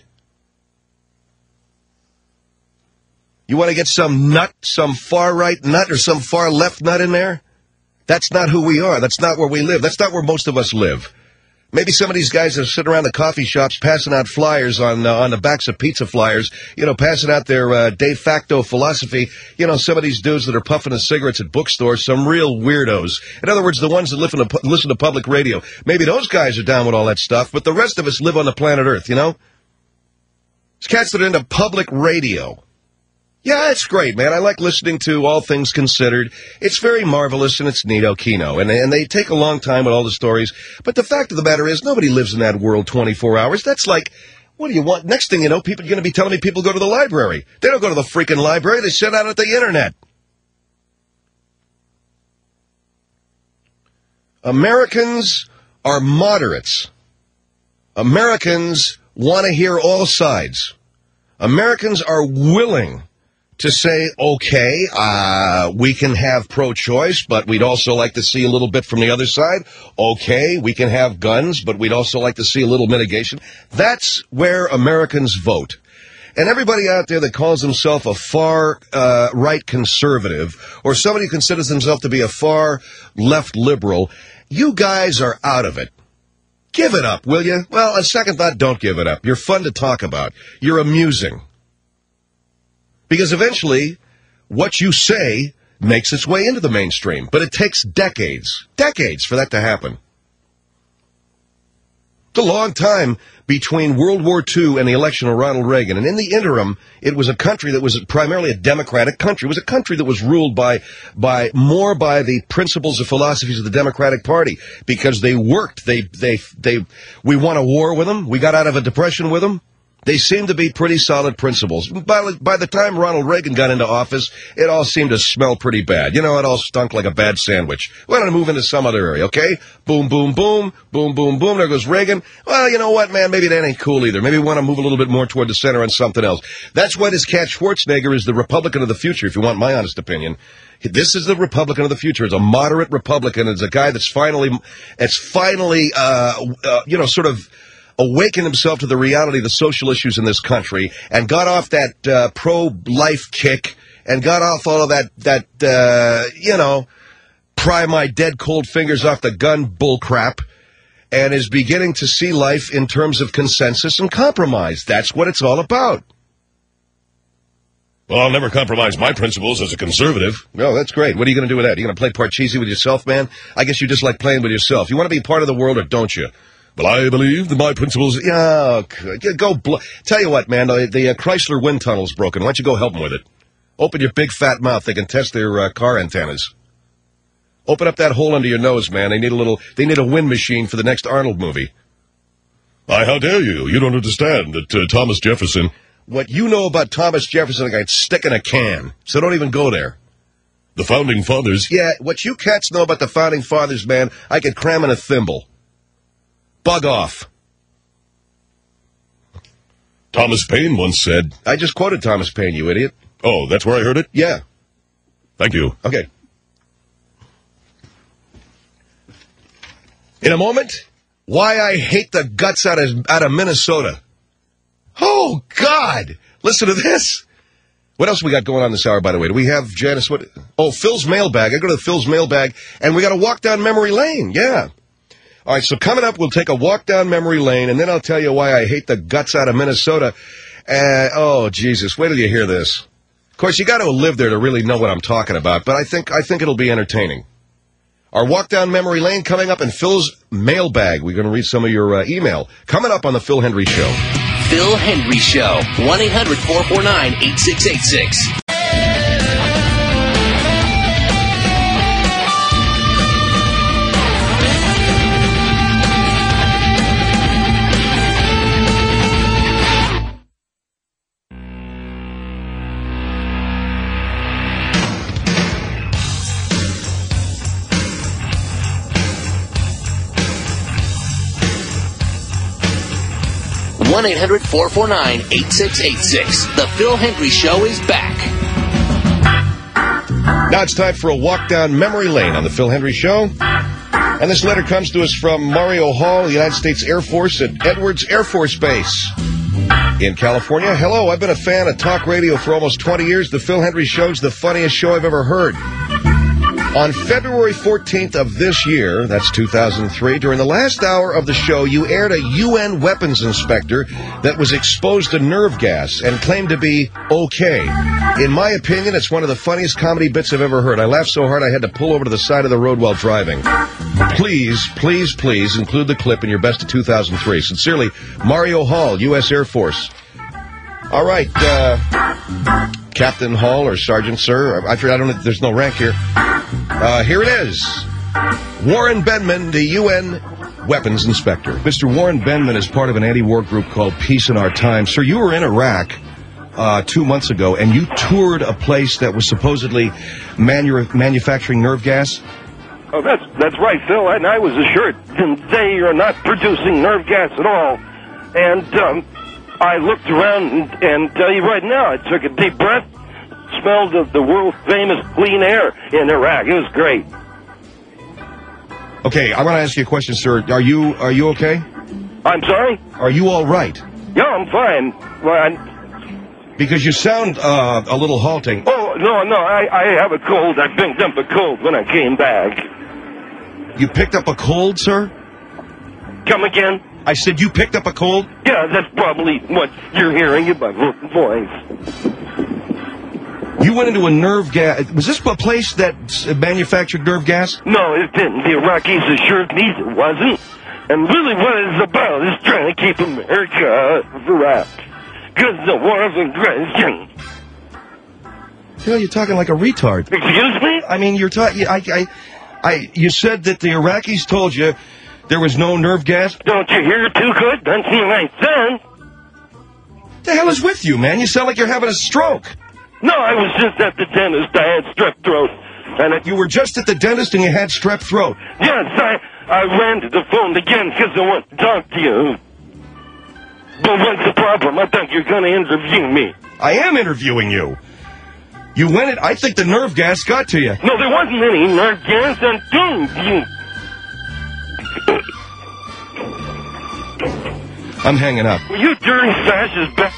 You want to get some nut, some far-right nut or some far-left nut in there? That's not who we are. That's not where we live. That's not where most of us live. Maybe some of these guys that sit around the coffee shops passing out flyers on the backs of pizza flyers, passing out their de facto philosophy. Some of these dudes that are puffing the cigarettes at bookstores, some real weirdos. In other words, the ones that listen to public radio. Maybe those guys are down with all that stuff, but the rest of us live on the planet Earth, It's cats that are into public radio. Yeah, it's great, man. I like listening to All Things Considered. It's very marvelous, and it's neato kino. And they take a long time with all the stories. But the fact of the matter is, nobody lives in that world 24 hours. That's like, what do you want? Next thing you know, people are going to be telling me people go to the library. They don't go to the freaking library. They sit out at the internet. Americans are moderates. Americans want to hear all sides. Americans are willing to say, okay, we can have pro-choice, but we'd also like to see a little bit from the other side. Okay, we can have guns, but we'd also like to see a little mitigation. That's where Americans vote. And everybody out there that calls himself a far right conservative or somebody who considers himself to be a far left liberal, you guys are out of it. Give it up, will you? Well, a second thought, don't give it up. You're fun to talk about. You're amusing. Because eventually, what you say makes its way into the mainstream. But it takes decades for that to happen. It's a long time between World War II and the election of Ronald Reagan. And in the interim, it was a country that was primarily a democratic country. It was a country that was ruled by the principles and philosophies of the Democratic Party. Because they worked. We won a war with them. We got out of a depression with them. They seemed to be pretty solid principles. By the time Ronald Reagan got into office, it all seemed to smell pretty bad. You know, it all stunk like a bad sandwich. We're going to move into some other area, okay? Boom, boom, boom, boom, boom, boom. There goes Reagan. Well, you know what, man? Maybe that ain't cool either. Maybe we want to move a little bit more toward the center on something else. That's why this cat Schwarzenegger is the Republican of the future, if you want my honest opinion. This is the Republican of the future. It's a moderate Republican. It's a guy that's finally sort of awakened himself to the reality of the social issues in this country and got off that pro-life kick and got off all of that pry my dead cold fingers off the gun bullcrap and is beginning to see life in terms of consensus and compromise. That's what it's all about. Well, I'll never compromise my principles as a conservative. No, that's great. What are you going to do with that? Are you going to play Parcheesi with yourself, man? I guess you just like playing with yourself. You want to be part of the world or don't you? Well, I believe that my principles... Yeah, tell you what, man, the Chrysler wind tunnel's broken. Why don't you go help them with it? Open your big fat mouth. They can test their car antennas. Open up that hole under your nose, man. They need a wind machine for the next Arnold movie. How dare you? You don't understand that Thomas Jefferson... What you know about Thomas Jefferson, I can stick in a can. So don't even go there. The Founding Fathers... Yeah, what you cats know about the Founding Fathers, man, I could cram in a thimble. Bug off. Thomas Paine once said... I just quoted Thomas Paine, you idiot. Oh, that's where I heard it? Yeah. Thank you. Okay. In a moment, why I hate the guts out of Minnesota. Oh, God! Listen to this. What else we got going on this hour, by the way? Do we have, Janice, what? Oh, Phil's mailbag. I go to the Phil's mailbag, and we got to walk down memory lane. Yeah. All right, so coming up, we'll take a walk down memory lane, and then I'll tell you why I hate the guts out of Minnesota. Oh, Jesus, wait till you hear this. Of course, you got to live there to really know what I'm talking about, but I think it'll be entertaining. Our walk down memory lane coming up in Phil's mailbag. We're going to read some of your email. Coming up on the Phil Hendry Show. Phil Hendry Show, 1-800-449-8686. 1-800-449-8686. The Phil Hendry Show is back. Now it's time for a walk down memory lane on the Phil Hendry Show. And this letter comes to us from Mario Hall, United States Air Force at Edwards Air Force Base in California. Hello, I've been a fan of talk radio for almost 20 years. The Phil Hendry Show's the funniest show I've ever heard. On February 14th of this year, that's 2003, during the last hour of the show, you aired a UN weapons inspector that was exposed to nerve gas and claimed to be okay. In my opinion, it's one of the funniest comedy bits I've ever heard. I laughed so hard I had to pull over to the side of the road while driving. Please, please, please include the clip in your best of 2003. Sincerely, Mario Hall, U.S. Air Force. All right, Captain Hall or Sergeant Sir. I don't know. There's no rank here. Here it is. Warren Benman, the UN weapons inspector. Mr. Warren Benman is part of an anti-war group called Peace in Our Time. Sir, you were in Iraq 2 months ago, and you toured a place that was supposedly manufacturing nerve gas. Oh, that's right, Phil. And I was assured they are not producing nerve gas at all. And I looked around and tell you right now, I took a deep breath, smelled of the world-famous clean air in Iraq. It was great. Okay, I want to ask you a question, sir. Are you okay? I'm sorry? Are you all right? Yeah, I'm fine. Well, because you sound a little halting. Oh, no, I have a cold. I picked up a cold when I came back. You picked up a cold, sir? Come again? I said you picked up a cold? Yeah, that's probably what you're hearing in my voice. You went into a nerve gas... Was this a place that manufactured nerve gas? No, it didn't. The Iraqis assured me it wasn't. And really what it's about is trying to keep America wrapped. Because the war of aggression. You're talking like a retard. Excuse me? I mean, you're talking... You said that the Iraqis told you there was no nerve gas? Don't you hear too good? That's what I said. The hell is with you, man? You sound like you're having a stroke. No, I was just at the dentist. I had strep throat. And you were just at the dentist and you had strep throat? Yes, I ran to the phone again because I want to talk to you. But what's the problem? I think you're going to interview me. I am interviewing you. You went it. I think the nerve gas got to you. No, there wasn't any nerve gas until you... I'm hanging up. You dirty fascist bastard.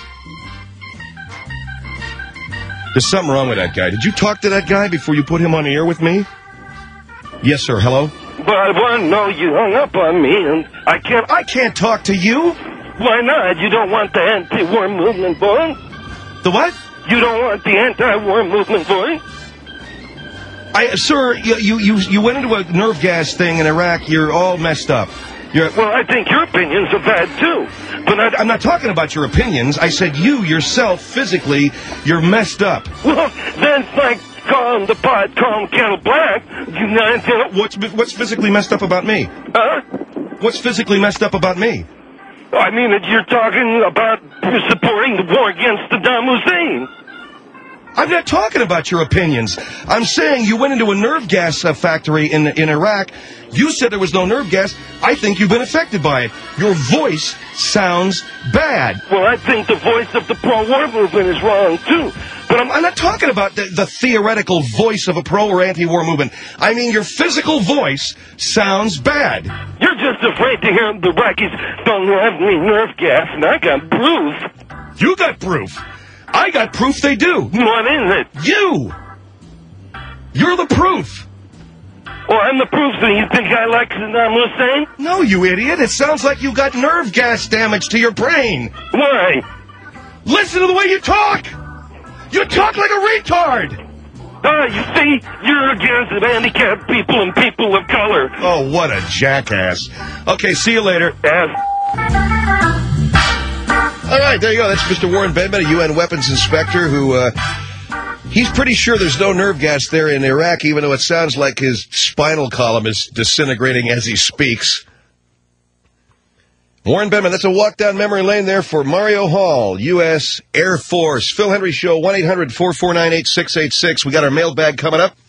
There's something wrong with that guy. Did you talk to that guy before you put him on the air with me? Yes, sir. Hello? But I want to know you hung up on me, and I can't talk to you. Why not? You don't want the anti-war movement, boy? The what? You don't want the anti-war movement, boy? Sir, you went into a nerve gas thing in Iraq. You're all messed up. Well, I think your opinions are bad, too. But I'm not talking about your opinions. I said you, yourself, physically, you're messed up. Well, that's like calling the pot, calling kettle black. What's physically messed up about me? Huh? What's physically messed up about me? I mean, you're talking about supporting the war against Saddam Hussein. I'm not talking about your opinions. I'm saying you went into a nerve gas factory in Iraq. You said there was no nerve gas. I think you've been affected by it. Your voice sounds bad. Well, I think the voice of the pro-war movement is wrong, too. But I'm not talking about the theoretical voice of a pro or anti-war movement. I mean, your physical voice sounds bad. You're just afraid to hear the Iraqis don't have any nerve gas, and I got proof. You got proof? I got proof they do. What is it? You! You're the proof. Well, I'm the proof, so you think I like Saddam Hussein? No, you idiot. It sounds like you got nerve gas damage to your brain. Why? Listen to the way you talk. You talk like a retard. You see, you're against the handicapped people and people of color. Oh, what a jackass. Okay, see you later. All right, there you go. That's Mr. Warren Benman, a UN weapons inspector who, he's pretty sure there's no nerve gas there in Iraq, even though it sounds like his spinal column is disintegrating as he speaks. Warren Benman, that's a walk down memory lane there for Mario Hall, U.S. Air Force. Phil Hendry Show, 1-800-449-8686. We got our mailbag coming up.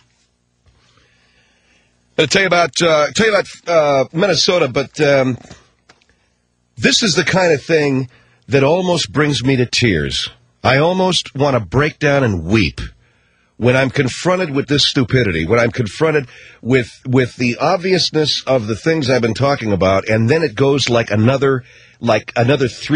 I'm going to tell you about Minnesota, but this is the kind of thing that almost brings me to tears. I almost want to break down and weep when I'm confronted with this stupidity, when I'm confronted with the obviousness of the things I've been talking about, and then it goes like another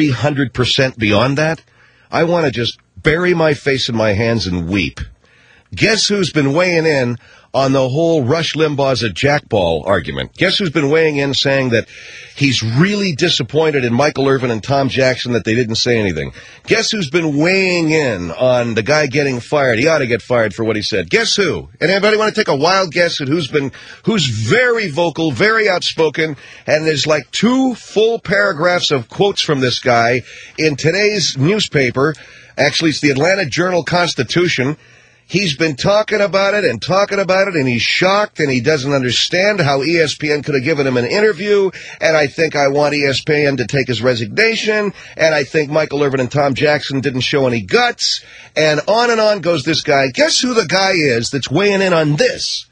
300% beyond that. I want to just bury my face in my hands and weep. Guess who's been weighing in on the whole Rush Limbaugh's a jackball argument? Guess who's been weighing in saying that he's really disappointed in Michael Irvin and Tom Jackson that they didn't say anything? Guess who's been weighing in on the guy getting fired? He ought to get fired for what he said. Guess who? And anybody want to take a wild guess at who's very vocal, very outspoken, and there's like 2 full paragraphs of quotes from this guy in today's newspaper. Actually, it's the Atlanta Journal-Constitution. He's been talking about it, and he's shocked, and he doesn't understand how ESPN could have given him an interview, and I think I want ESPN to take his resignation, and I think Michael Irvin and Tom Jackson didn't show any guts, and on goes this guy. Guess who the guy is that's weighing in on this?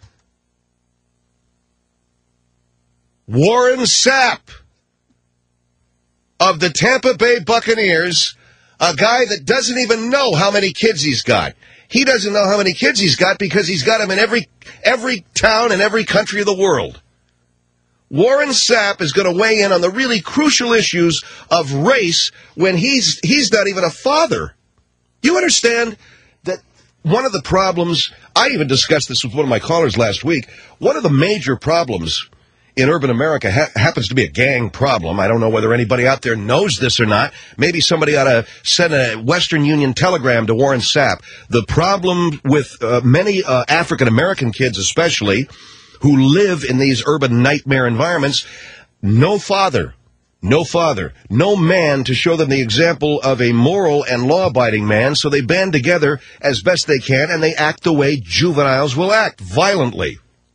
Warren Sapp of the Tampa Bay Buccaneers, a guy that doesn't even know how many kids he's got. He doesn't know how many kids he's got because he's got them in every town and every country of the world. Warren Sapp is going to weigh in on the really crucial issues of race when he's not even a father. You understand that one of the problems, I even discussed this with one of my callers last week, one of the major problems in urban America happens to be a gang problem. I don't know whether anybody out there knows this or not. Maybe somebody ought to send a Western Union telegram to Warren Sapp. The problem with many African-American kids especially who live in these urban nightmare environments, no father, no man to show them the example of a moral and law-abiding man, so they band together as best they can, and they act the way juveniles will act, violently.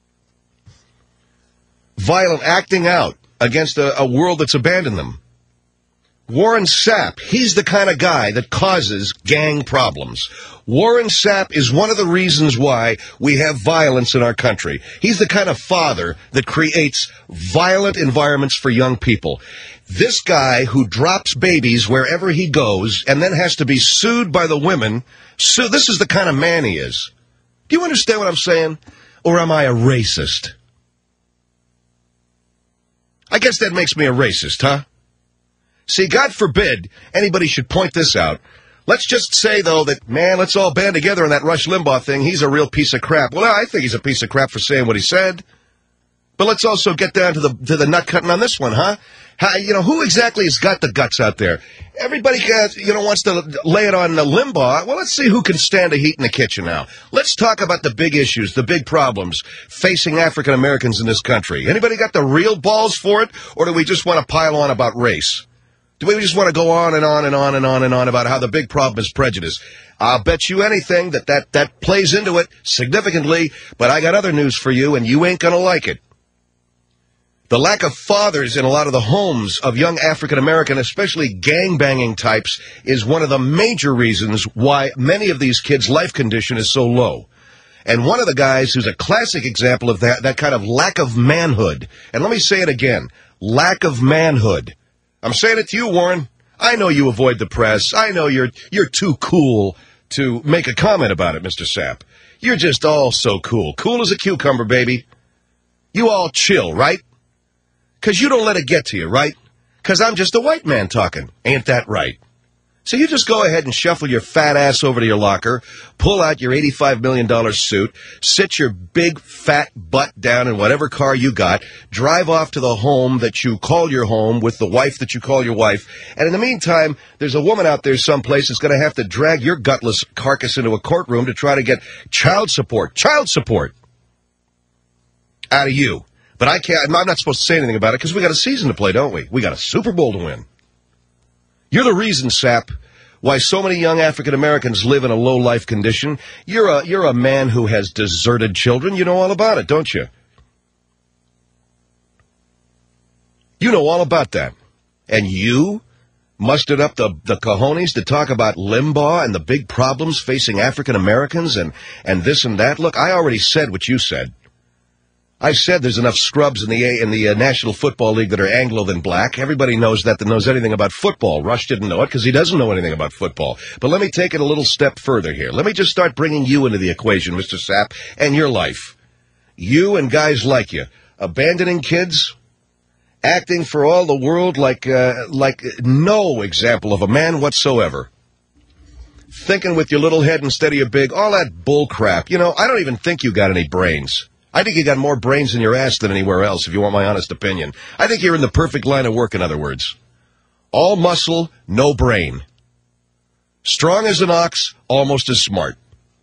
Violent acting out against a world that's abandoned them. Warren Sapp, he's the kind of guy that causes gang problems. Warren Sapp is one of the reasons why we have violence in our country. He's the kind of father that creates violent environments for young people. This guy who drops babies wherever he goes and then has to be sued by the women, so this is the kind of man he is. Do you understand what I'm saying? Or am I a racist? I guess that makes me a racist, huh? See, God forbid anybody should point this out. Let's just say, though, that, man, let's all band together on that Rush Limbaugh thing. He's a real piece of crap. Well, I think he's a piece of crap for saying what he said. But let's also get down to the nut cutting on this one, huh? Who exactly has got the guts out there? Everybody, wants to lay it on Limbaugh. Well, let's see who can stand a heat in the kitchen now. Let's talk about the big issues, the big problems facing African Americans in this country. Anybody got the real balls for it, or do we just want to pile on about race? Do we just want to go on and on and on and on and on about how the big problem is prejudice? I'll bet you anything that plays into it significantly, but I got other news for you, and you ain't going to like it. The lack of fathers in a lot of the homes of young African-American, especially gang-banging types, is one of the major reasons why many of these kids' life condition is so low. And one of the guys who's a classic example of that kind of lack of manhood, and let me say it again, lack of manhood. I'm saying it to you, Warren. I know you avoid the press. I know you're too cool to make a comment about it, Mr. Sapp. You're just all so cool. Cool as a cucumber, baby. You all chill, right? Because you don't let it get to you, right? Because I'm just a white man talking. Ain't that right? So you just go ahead and shuffle your fat ass over to your locker, pull out your $85 million suit, sit your big fat butt down in whatever car you got, drive off to the home that you call your home with the wife that you call your wife, and in the meantime, there's a woman out there someplace that's going to have to drag your gutless carcass into a courtroom to try to get child support out of you. But I'm not supposed to say anything about it because we got a season to play, don't we? We got a Super Bowl to win. You're the reason, Sapp, why so many young African Americans live in a low life condition. You're a man who has deserted children. You know all about it, don't you? You know all about that. And you mustered up the cojones to talk about Limbaugh and the big problems facing African Americans and this and that. Look, I already said what you said. I said there's enough scrubs in the National Football League that are Anglo than black. Everybody knows that knows anything about football. Rush didn't know it because he doesn't know anything about football. But let me take it a little step further here. Let me just start bringing you into the equation, Mr. Sapp, and your life. You and guys like you, abandoning kids, acting for all the world like no example of a man whatsoever. thinking with your little head instead of your big, all that bull crap. You know, I don't even think you got any brains. I think you got more brains in your ass than anywhere else, if you want my honest opinion. I think you're in the perfect line of work, in other words. All muscle, no brain. Strong as an ox, almost as smart.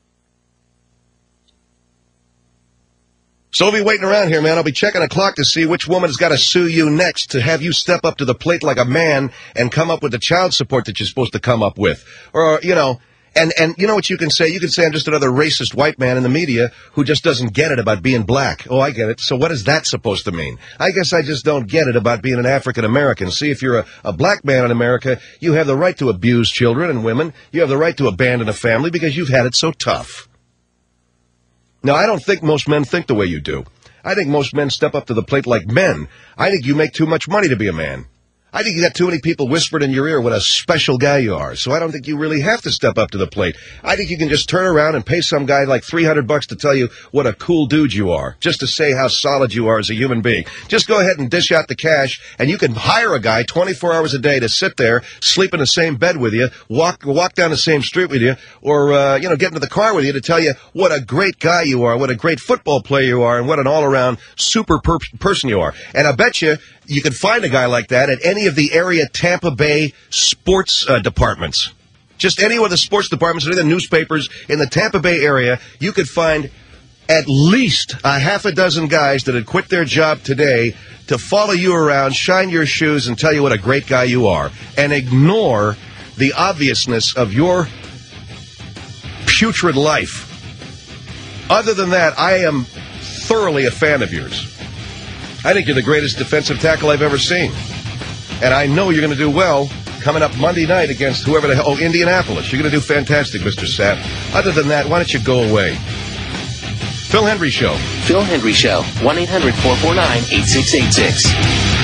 So I'll be waiting around here, man. I'll be checking a clock to see which woman's got to sue you next to have you step up to the plate like a man and come up with the child support that you're supposed to come up with. Or, you know, and you know what you can say? You can say I'm just another racist white man in the media who just doesn't get it about being black. Oh, I get it. So what is that supposed to mean? I guess I just don't get it about being an African American. See, if you're a black man in America, you have the right to abuse children and women. You have the right to abandon a family because you've had it so tough. Now, I don't think most men think the way you do. I think most men step up to the plate like men. I think you make too much money to be a man. I think you got too many people whispering in your ear what a special guy you are, so I don't think you really have to step up to the plate. I think you can just turn around and pay some guy like $300 to tell you what a cool dude you are, just to say how solid you are as a human being. Just go ahead and dish out the cash, and you can hire a guy 24 hours a day to sit there, sleep in the same bed with you, walk down the same street with you, or, get into the car with you to tell you what a great guy you are, what a great football player you are, and what an all-around super person you are. And I bet you can find a guy like that at any of the area Tampa Bay sports departments. Just any of the sports departments, any of the newspapers in the Tampa Bay area, you could find at least a half a dozen guys that had quit their job today to follow you around, shine your shoes, and tell you what a great guy you are, and ignore the obviousness of your putrid life. Other than that, I am thoroughly a fan of yours. I think you're the greatest defensive tackle I've ever seen. And I know you're going to do well coming up Monday night against whoever the hell. Oh, Indianapolis. You're going to do fantastic, Mr. Sapp. Other than that, why don't you go away? Phil Hendrie Show. Phil Hendrie Show. 1-800-449-8686.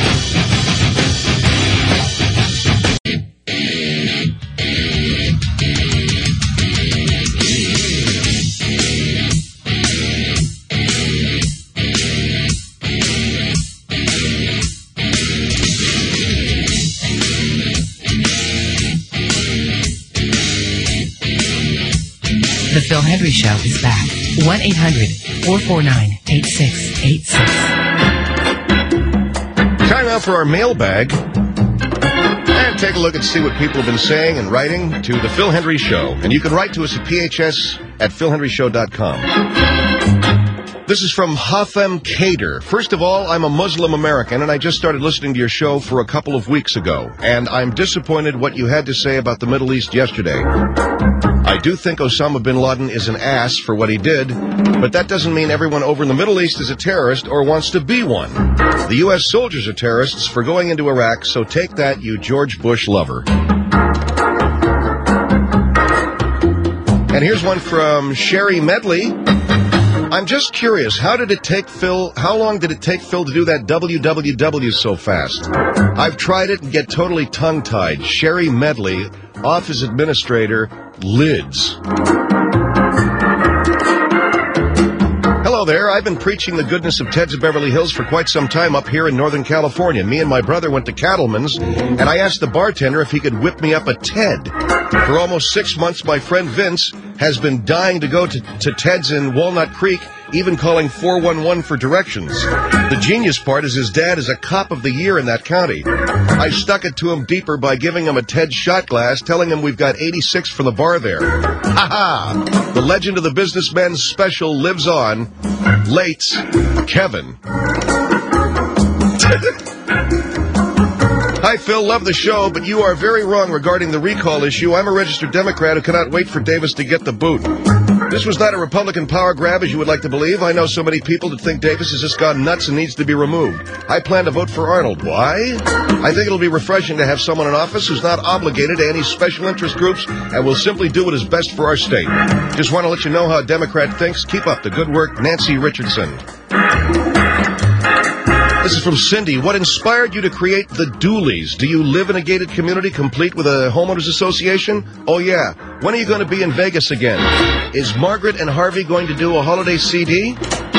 The Phil Hendrie Show is back. 1-800-449-8686. Time out for our mailbag. And take a look and see what people have been saying and writing to The Phil Hendrie Show. And you can write to us at phs@philhendrieshow.com. This is from Hafem Kader. First of all, I'm a Muslim American, and I just started listening to your show for a couple of weeks ago. And I'm disappointed what you had to say about the Middle East yesterday. I do think Osama bin Laden is an ass for what he did, but that doesn't mean everyone over in the Middle East is a terrorist or wants to be one. The U.S. soldiers are terrorists for going into Iraq, so take that, you George Bush lover. And here's one from Sherry Medley. I'm just curious, how long did it take Phil to do that WWW so fast? I've tried it and get totally tongue-tied. Sherry Medley, office administrator, Lids. Hello there. I've been preaching the goodness of Ted's of Beverly Hills for quite some time up here in Northern California. Me and my brother went to Cattleman's, and I asked the bartender if he could whip me up a Ted. For almost 6 months, my friend Vince has been dying to go to Ted's in Walnut Creek, even calling 411 for directions. The genius part is his dad is a cop of the year in that county. I stuck it to him deeper by giving him a Ted shot glass, telling him we've got 86 from the bar there. Ha-ha! The legend of the businessman special lives on. Late, Kevin. Hi, Phil. Love the show, but you are very wrong regarding the recall issue. I'm a registered Democrat who cannot wait for Davis to get the boot. This was not a Republican power grab, as you would like to believe. I know so many people that think Davis has just gone nuts and needs to be removed. I plan to vote for Arnold. Why? I think it'll be refreshing to have someone in office who's not obligated to any special interest groups and will simply do what is best for our state. Just want to let you know how a Democrat thinks. Keep up the good work, Nancy Richardson. This is from Cindy. What inspired you to create the Dooleys? Do you live in a gated community complete with a homeowners association? Oh, yeah. When are you going to be in Vegas again? Is Margaret and Harvey going to do a holiday CD?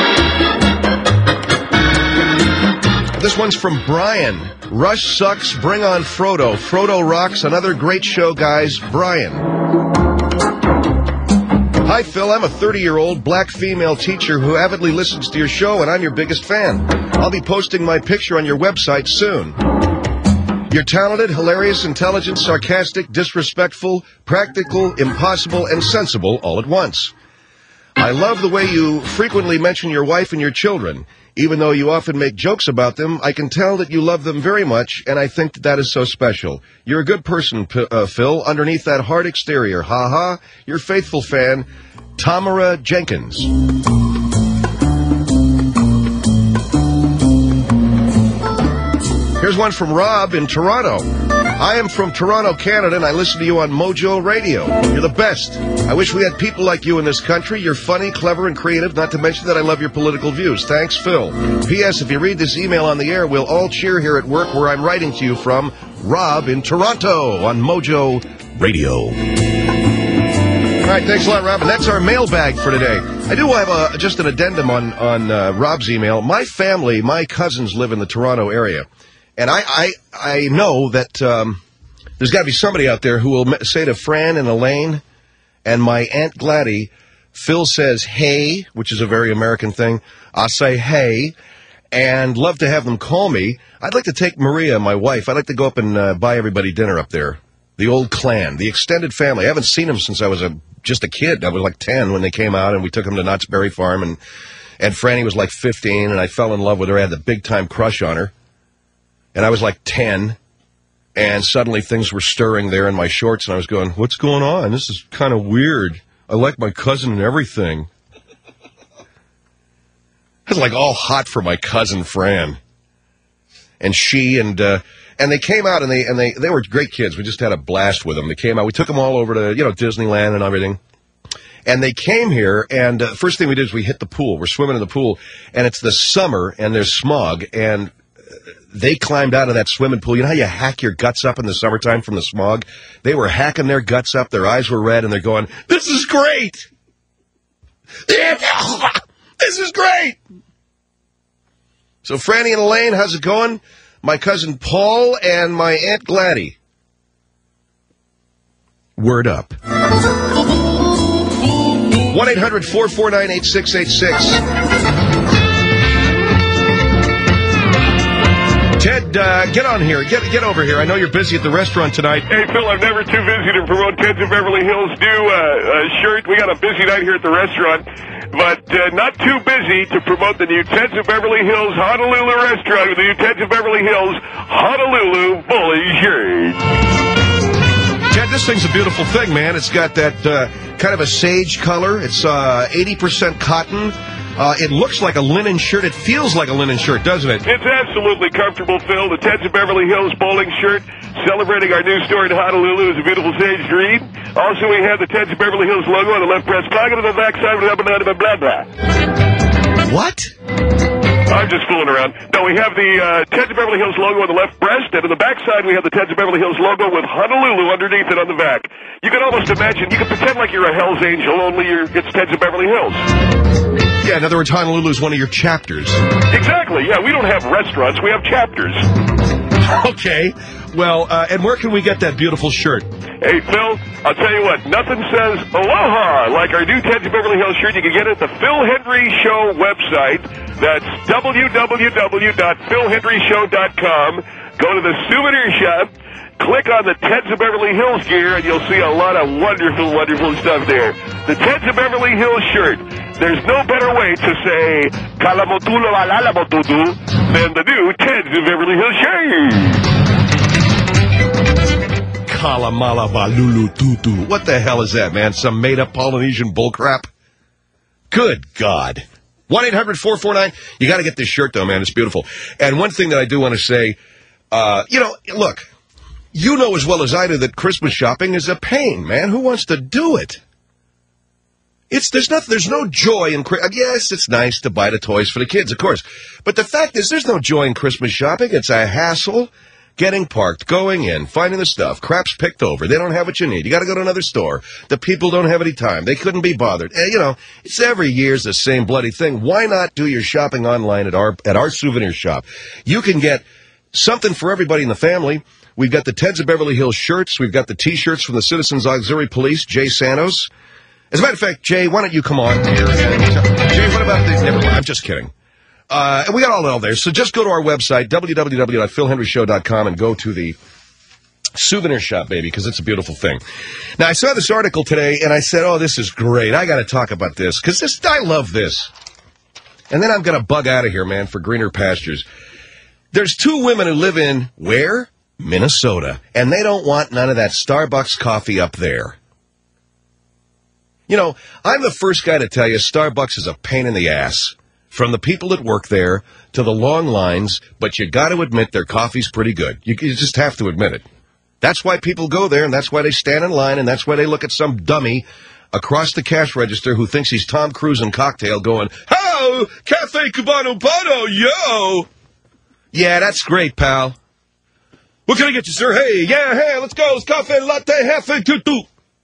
This one's from Brian. Rush sucks. Bring on Frodo. Frodo rocks. Another great show, guys. Brian. Hi, Phil. I'm a 30-year-old black female teacher who avidly listens to your show, and I'm your biggest fan. I'll be posting my picture on your website soon. You're talented, hilarious, intelligent, sarcastic, disrespectful, practical, impossible, and sensible all at once. I love the way you frequently mention your wife and your children. Even though you often make jokes about them, I can tell that you love them very much, and I think that is so special. You're a good person, Phil, underneath that hard exterior. Ha-ha, your faithful fan, Tamara Jenkins. Here's one from Rob in Toronto. I am from Toronto, Canada, and I listen to you on Mojo Radio. You're the best. I wish we had people like you in this country. You're funny, clever, and creative, not to mention that I love your political views. Thanks, Phil. P.S. If you read this email on the air, we'll all cheer here at work where I'm writing to you from. Rob in Toronto on Mojo Radio. All right, thanks a lot, Rob. And that's our mailbag for today. I do have just an addendum on Rob's email. My family, my cousins live in the Toronto area. And I know that there's got to be somebody out there who will say to Fran and Elaine and my Aunt Gladys, Phil says, hey, which is a very American thing. I'll say, hey, and love to have them call me. I'd like to take Maria, my wife. I'd like to go up and buy everybody dinner up there. The old clan, the extended family. I haven't seen them since I was just a kid. I was like 10 when they came out, and we took them to Knott's Berry Farm. And Franny was like 15, and I fell in love with her. I had the big-time crush on her. And I was like 10, and suddenly things were stirring there in my shorts, and I was going, what's going on? This is kind of weird. I like my cousin and everything. I was like all hot for my cousin Fran. And she and they came out, and they were great kids. We just had a blast with them. They came out. We took them all over to, Disneyland and everything. And they came here, and first thing we did is we hit the pool. We're swimming in the pool, and it's the summer, and there's smog, and they climbed out of that swimming pool. You know how you hack your guts up in the summertime from the smog? They were hacking their guts up. Their eyes were red, and they're going, this is great. This is great. So, Franny and Elaine, how's it going? My cousin Paul and my Aunt Gladys. Word up. 1-800-449-8686. Ted, get on here. Get over here. I know you're busy at the restaurant tonight. Hey, Phil, I'm never too busy to promote Ted's of Beverly Hills new shirt. We got a busy night here at the restaurant, but not too busy to promote the new Ted's of Beverly Hills Honolulu restaurant with the new Ted's of Beverly Hills Honolulu Bully shirt. Ted, this thing's a beautiful thing, man. It's got that kind of a sage color. It's 80% cotton. It looks like a linen shirt. It feels like a linen shirt, doesn't it? It's absolutely comfortable, Phil. The Ted's of Beverly Hills bowling shirt celebrating our new store in Honolulu is a beautiful sage green. Also, we have the Ted's of Beverly Hills logo on the left breast pocket and the back side with blah, blah, blah. What? I'm just fooling around. No, we have the Ted's of Beverly Hills logo on the left breast, and on the back side we have the Ted's of Beverly Hills logo with Honolulu underneath it on the back. You can almost imagine, you can pretend like you're a Hell's Angel, only it's Ted's of Beverly Hills. Yeah, in other words, Honolulu is one of your chapters. Exactly, yeah. We don't have restaurants, we have chapters. Okay. Well, and where can we get that beautiful shirt? Hey, Phil, I'll tell you what, nothing says aloha like our new Ted's of Beverly Hills shirt. You can get it at the Phil Hendrie Show website. That's www.philhendrieshow.com. Go to the souvenir shop, click on the Ted's of Beverly Hills gear, and you'll see a lot of wonderful, wonderful stuff there. The Ted's of Beverly Hills shirt. There's no better way to say Kalamotulo alalamotutu than the new Ted's of Beverly Hills shirt. Kalamala tutu. What the hell is that, man? Some made-up Polynesian bullcrap? Good God. 1-800-449. You got to get this shirt, though, man. It's beautiful. And one thing that I do want to say, look, you know as well as I do that Christmas shopping is a pain, man. Who wants to do it? There's no joy in Christmas. Yes, it's nice to buy the toys for the kids, of course. But the fact is, there's no joy in Christmas shopping. It's a hassle. Getting parked, going in, finding the stuff. Crap's picked over. They don't have what you need. You got to go to another store. The people don't have any time. They couldn't be bothered. It's every year's the same bloody thing. Why not do your shopping online at our souvenir shop? You can get something for everybody in the family. We've got the Ted's of Beverly Hills shirts. We've got the T-shirts from the Citizens Auxiliary Police, Jay Santos. As a matter of fact, Jay, why don't you come on here? Jay, what about the... Never mind, I'm just kidding. And we got all there, so just go to our website, www.philhenryshow.com, and go to the souvenir shop, baby, because it's a beautiful thing. Now, I saw this article today, and I said, oh, this is great. I got to talk about this, because I love this. And then I'm going to bug out of here, man, for greener pastures. There's two women who live in, where? Minnesota. And they don't want none of that Starbucks coffee up there. You know, I'm the first guy to tell you Starbucks is a pain in the ass. From the people that work there to the long lines, but you got to admit their coffee's pretty good. You just have to admit it. That's why people go there, and that's why they stand in line, and that's why they look at some dummy across the cash register who thinks he's Tom Cruise in Cocktail going, "Oh, Cafe Cubano Bono, yo!" Yeah, that's great, pal. What can I get you, sir? Hey, let's go. It's cafe latte, halfway tutu.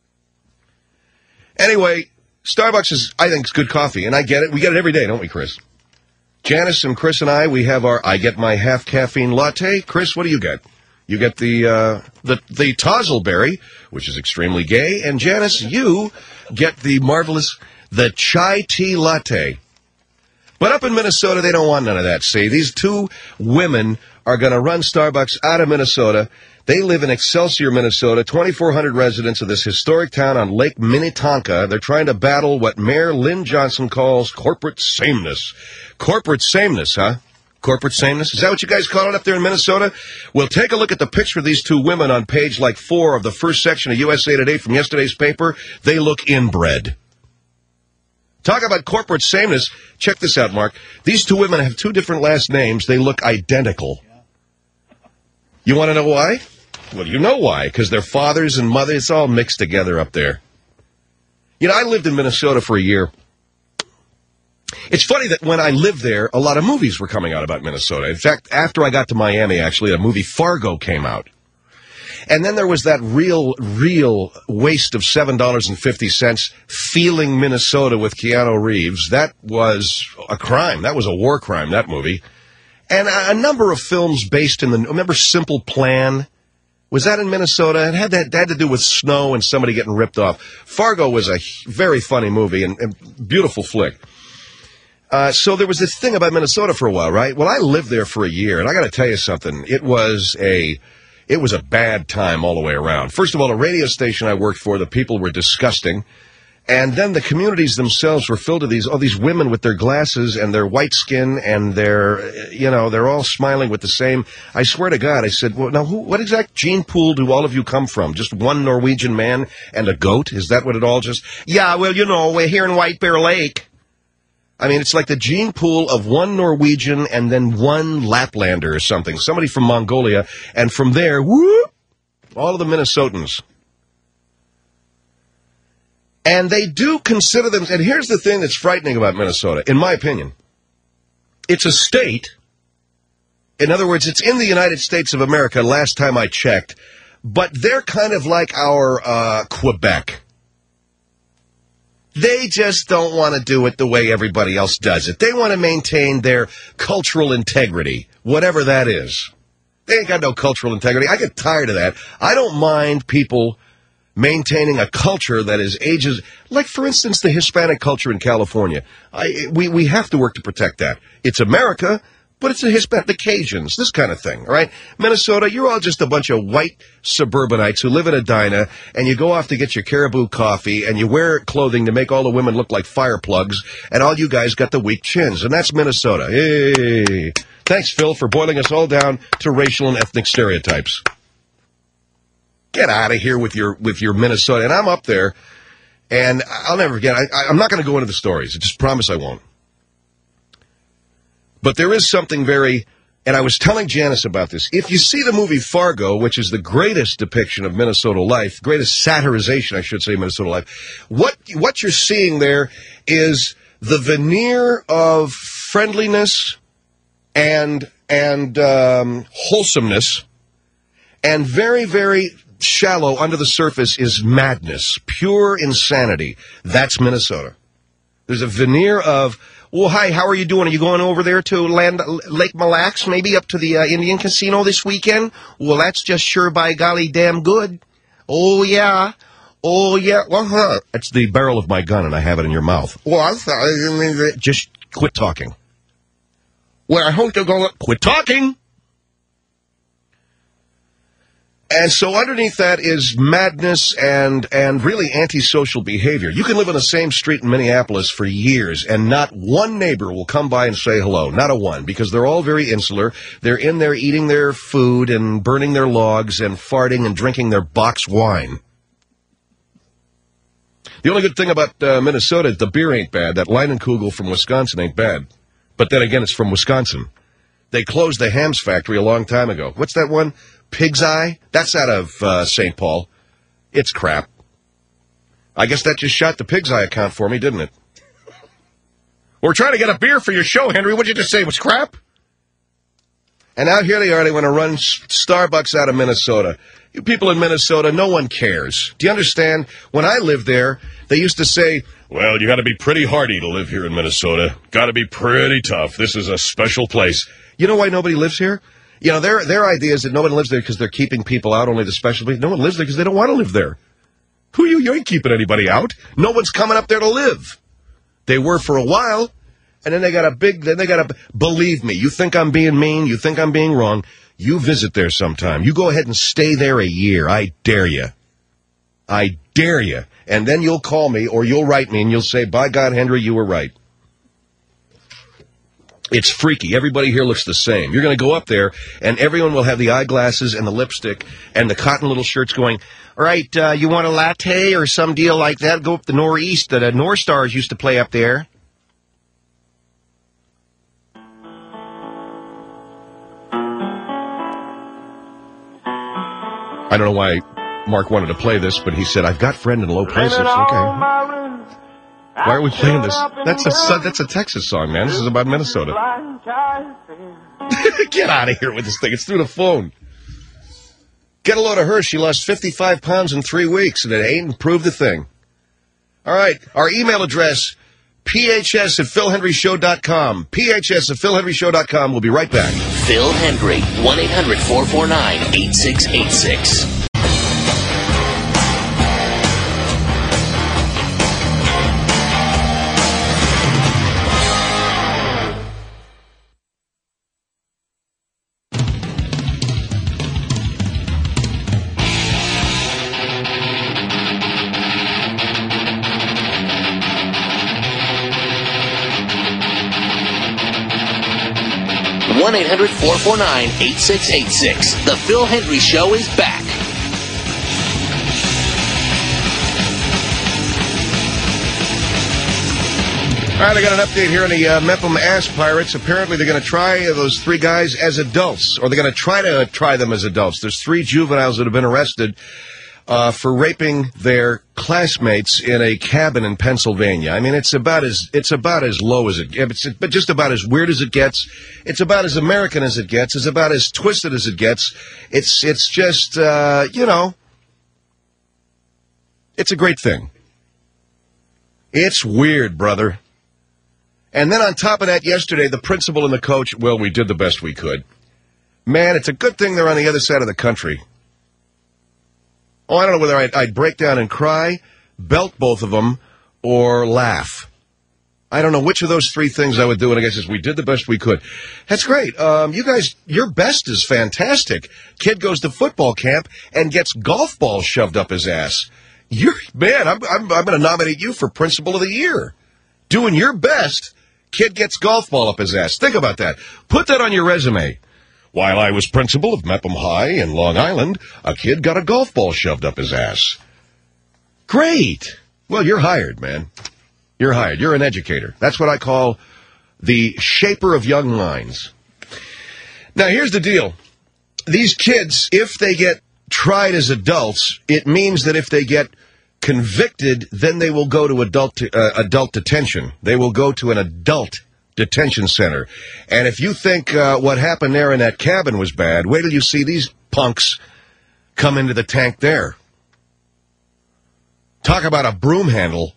Anyway, Starbucks is, I think, it's good coffee, and I get it. We get it every day, don't we, Chris? Janice and Chris and I have I get my half caffeine latte. Chris, what do you get? You get the Tozzleberry, which is extremely gay, and Janice, you get the chai tea latte. But up in Minnesota, they don't want none of that, see? These two women are going to run Starbucks out of Minnesota. They live in Excelsior, Minnesota, 2,400 residents of this historic town on Lake Minnetonka. They're trying to battle what Mayor Lynn Johnson calls corporate sameness. Corporate sameness, huh? Corporate sameness? Is that what you guys call it up there in Minnesota? Well, take a look at the picture of these two women on page 4 of the first section of USA Today from yesterday's paper. They look inbred. Talk about corporate sameness. Check this out, Mark. These two women have two different last names. They look identical. You want to know why? Well, you know why. Because their fathers and mothers, it's all mixed together up there. You know, I lived in Minnesota for a year. It's funny that when I lived there, a lot of movies were coming out about Minnesota. In fact, after I got to Miami, actually, a movie Fargo came out. And then there was that real waste of $7.50, Feeling Minnesota with Keanu Reeves. That was a crime. That was a war crime, that movie. And a number of films based in remember Simple Plan? Was that in Minnesota? It had to do with snow and somebody getting ripped off. Fargo was a very funny movie and beautiful flick. So there was this thing about Minnesota for a while, right? Well, I lived there for a year, and I got to tell you something. It was a bad time all the way around. First of all, a radio station I worked for, the people were disgusting. And then the communities themselves were filled with all these women with their glasses and their white skin, and they're all smiling with the same. I swear to God, I said, well, now, what exact gene pool do all of you come from? Just one Norwegian man and a goat? Is that what it all just? Yeah, well, we're here in White Bear Lake. I mean, it's like the gene pool of one Norwegian and then one Laplander or something, somebody from Mongolia, and from there, whoop, all of the Minnesotans. And they do consider them, and here's the thing that's frightening about Minnesota, in my opinion. It's a state. In other words, it's in the United States of America, last time I checked, but they're kind of like our Quebec. They just don't want to do it the way everybody else does it. They want to maintain their cultural integrity, whatever that is. They ain't got no cultural integrity. I get tired of that. I don't mind people maintaining a culture that is ages, like, for instance, the Hispanic culture in California. We have to work to protect that. It's America, but it's a Hispanic, the Cajuns, this kind of thing, all right? Minnesota, you're all just a bunch of white suburbanites who live in Edina, and you go off to get your Caribou coffee, and you wear clothing to make all the women look like fire plugs, and all you guys got the weak chins, and that's Minnesota. Hey! Thanks, Phil, for boiling us all down to racial and ethnic stereotypes. Get out of here with your Minnesota. And I'm up there, and I'll never forget. I'm not going to go into the stories. I just promise I won't. But there is something and I was telling Janice about this. If you see the movie Fargo, which is the greatest depiction of Minnesota life, greatest satirization, I should say, Minnesota life, what you're seeing there is the veneer of friendliness and wholesomeness, and very, very shallow under the surface is madness, pure insanity. That's Minnesota. There's a veneer of, well, hi, how are you doing? Are you going over there to Lake Mille Lacs, maybe up to the Indian Casino this weekend? Well, that's just sure by golly damn good. Oh, yeah. Oh, yeah, well, it's the barrel of my gun, and I have it in your mouth. Well, I'm sorry. Just quit talking. Well, I hope they're going to... Quit talking! And so underneath that is madness and really antisocial behavior. You can live on the same street in Minneapolis for years, and not one neighbor will come by and say hello. Not a one, because they're all very insular. They're in there eating their food and burning their logs and farting and drinking their box wine. The only good thing about Minnesota is the beer ain't bad. That Leinenkugel from Wisconsin ain't bad. But then again, it's from Wisconsin. They closed the Hams factory a long time ago. What's that one? Pig's Eye? That's out of St. Paul. It's crap. I guess that just shot the Pig's Eye account for me, didn't it? We're trying to get a beer for your show, Henry. What'd you just say? It was crap? And now here they are. They want to run Starbucks out of Minnesota. You people in Minnesota, no one cares. Do you understand? When I lived there, they used to say, well, you got to be pretty hardy to live here in Minnesota. Got to be pretty tough. This is a special place. You know why nobody lives here? You know, their idea is that no one lives there because they're keeping people out, only the special people. No one lives there because they don't want to live there. Who are you? You ain't keeping anybody out. No one's coming up there to live. They were for a while, and then they got believe me, you think I'm being mean, you think I'm being wrong, you visit there sometime. You go ahead and stay there a year. I dare you. I dare you. And then you'll call me or you'll write me and you'll say, by God, Henry, you were right. It's freaky. Everybody here looks the same. You're going to go up there, and everyone will have the eyeglasses and the lipstick and the cotton little shirts going, all right, you want a latte or some deal like that? Go up the Northeast that North Stars used to play up there. I don't know why Mark wanted to play this, but he said, I've got friend in low places. Okay. Why are we playing this? That's a Texas song, man. This is about Minnesota. Get out of here with this thing. It's through the phone. Get a load of her. She lost 55 pounds in 3 weeks, and it ain't improved a thing. All right. Our email address, phs@philhenryshow.com. phs@philhenryshow.com. We'll be right back. Phil Hendry, 1-800-449-8686. 1-800-449-8686. The Phil Hendry Show is back. All right, I got an update here on the Mepham Ass Pirates. Apparently, they're going to try those 3 guys as adults, or they're going to try them as adults. There's 3 juveniles that have been arrested for raping their classmates in a cabin in Pennsylvania. I mean, it's about as low as it gets, but just about as weird as it gets. It's about as American as it gets. It's about as twisted as it gets. It's just, it's a great thing. It's weird, brother. And then on top of that, yesterday, the principal and the coach, well, we did the best we could. Man, it's a good thing they're on the other side of the country. Oh, I don't know whether I'd break down and cry, belt both of them, or laugh. I don't know which of those 3 things I would do, and I guess we did the best we could. That's great. You guys, your best is fantastic. Kid goes to football camp and gets golf balls shoved up his ass. I'm going to nominate you for Principal of the Year. Doing your best, kid gets golf ball up his ass. Think about that. Put that on your resume. While I was principal of Mepham High in Long Island, a kid got a golf ball shoved up his ass. Great. Well, you're hired, man. You're hired. You're an educator. That's what I call the shaper of young minds. Now, here's the deal. These kids, if they get tried as adults, it means that if they get convicted, then they will go to adult detention. They will go to an adult detention center. And if you think what happened there in that cabin was bad, wait till you see these punks come into the tank there. Talk about a broom handle.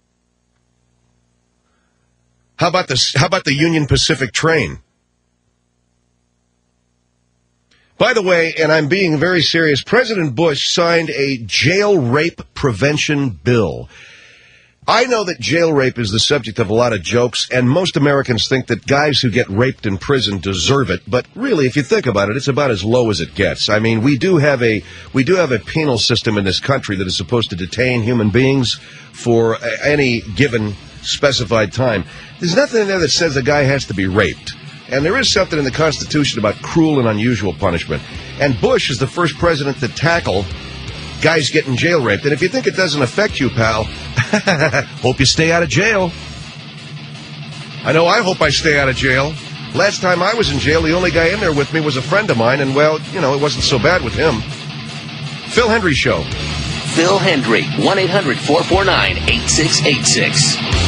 How about the Union Pacific train? By the way, and I'm being very serious, President Bush signed a jail rape prevention bill. I know that jail rape is the subject of a lot of jokes, and most Americans think that guys who get raped in prison deserve it. But really, if you think about it, it's about as low as it gets. I mean, we do have a penal system in this country that is supposed to detain human beings for any given specified time. There's nothing in there that says a guy has to be raped. And there is something in the Constitution about cruel and unusual punishment. And Bush is the first president to tackle guys getting jail raped. And if you think it doesn't affect you, pal, hope you stay out of jail. I know I hope I stay out of jail. Last time I was in jail, the only guy in there with me was a friend of mine, and, well, you know, it wasn't so bad with him. Phil Hendrie Show. Phil Hendrie, 1-800-449-8686.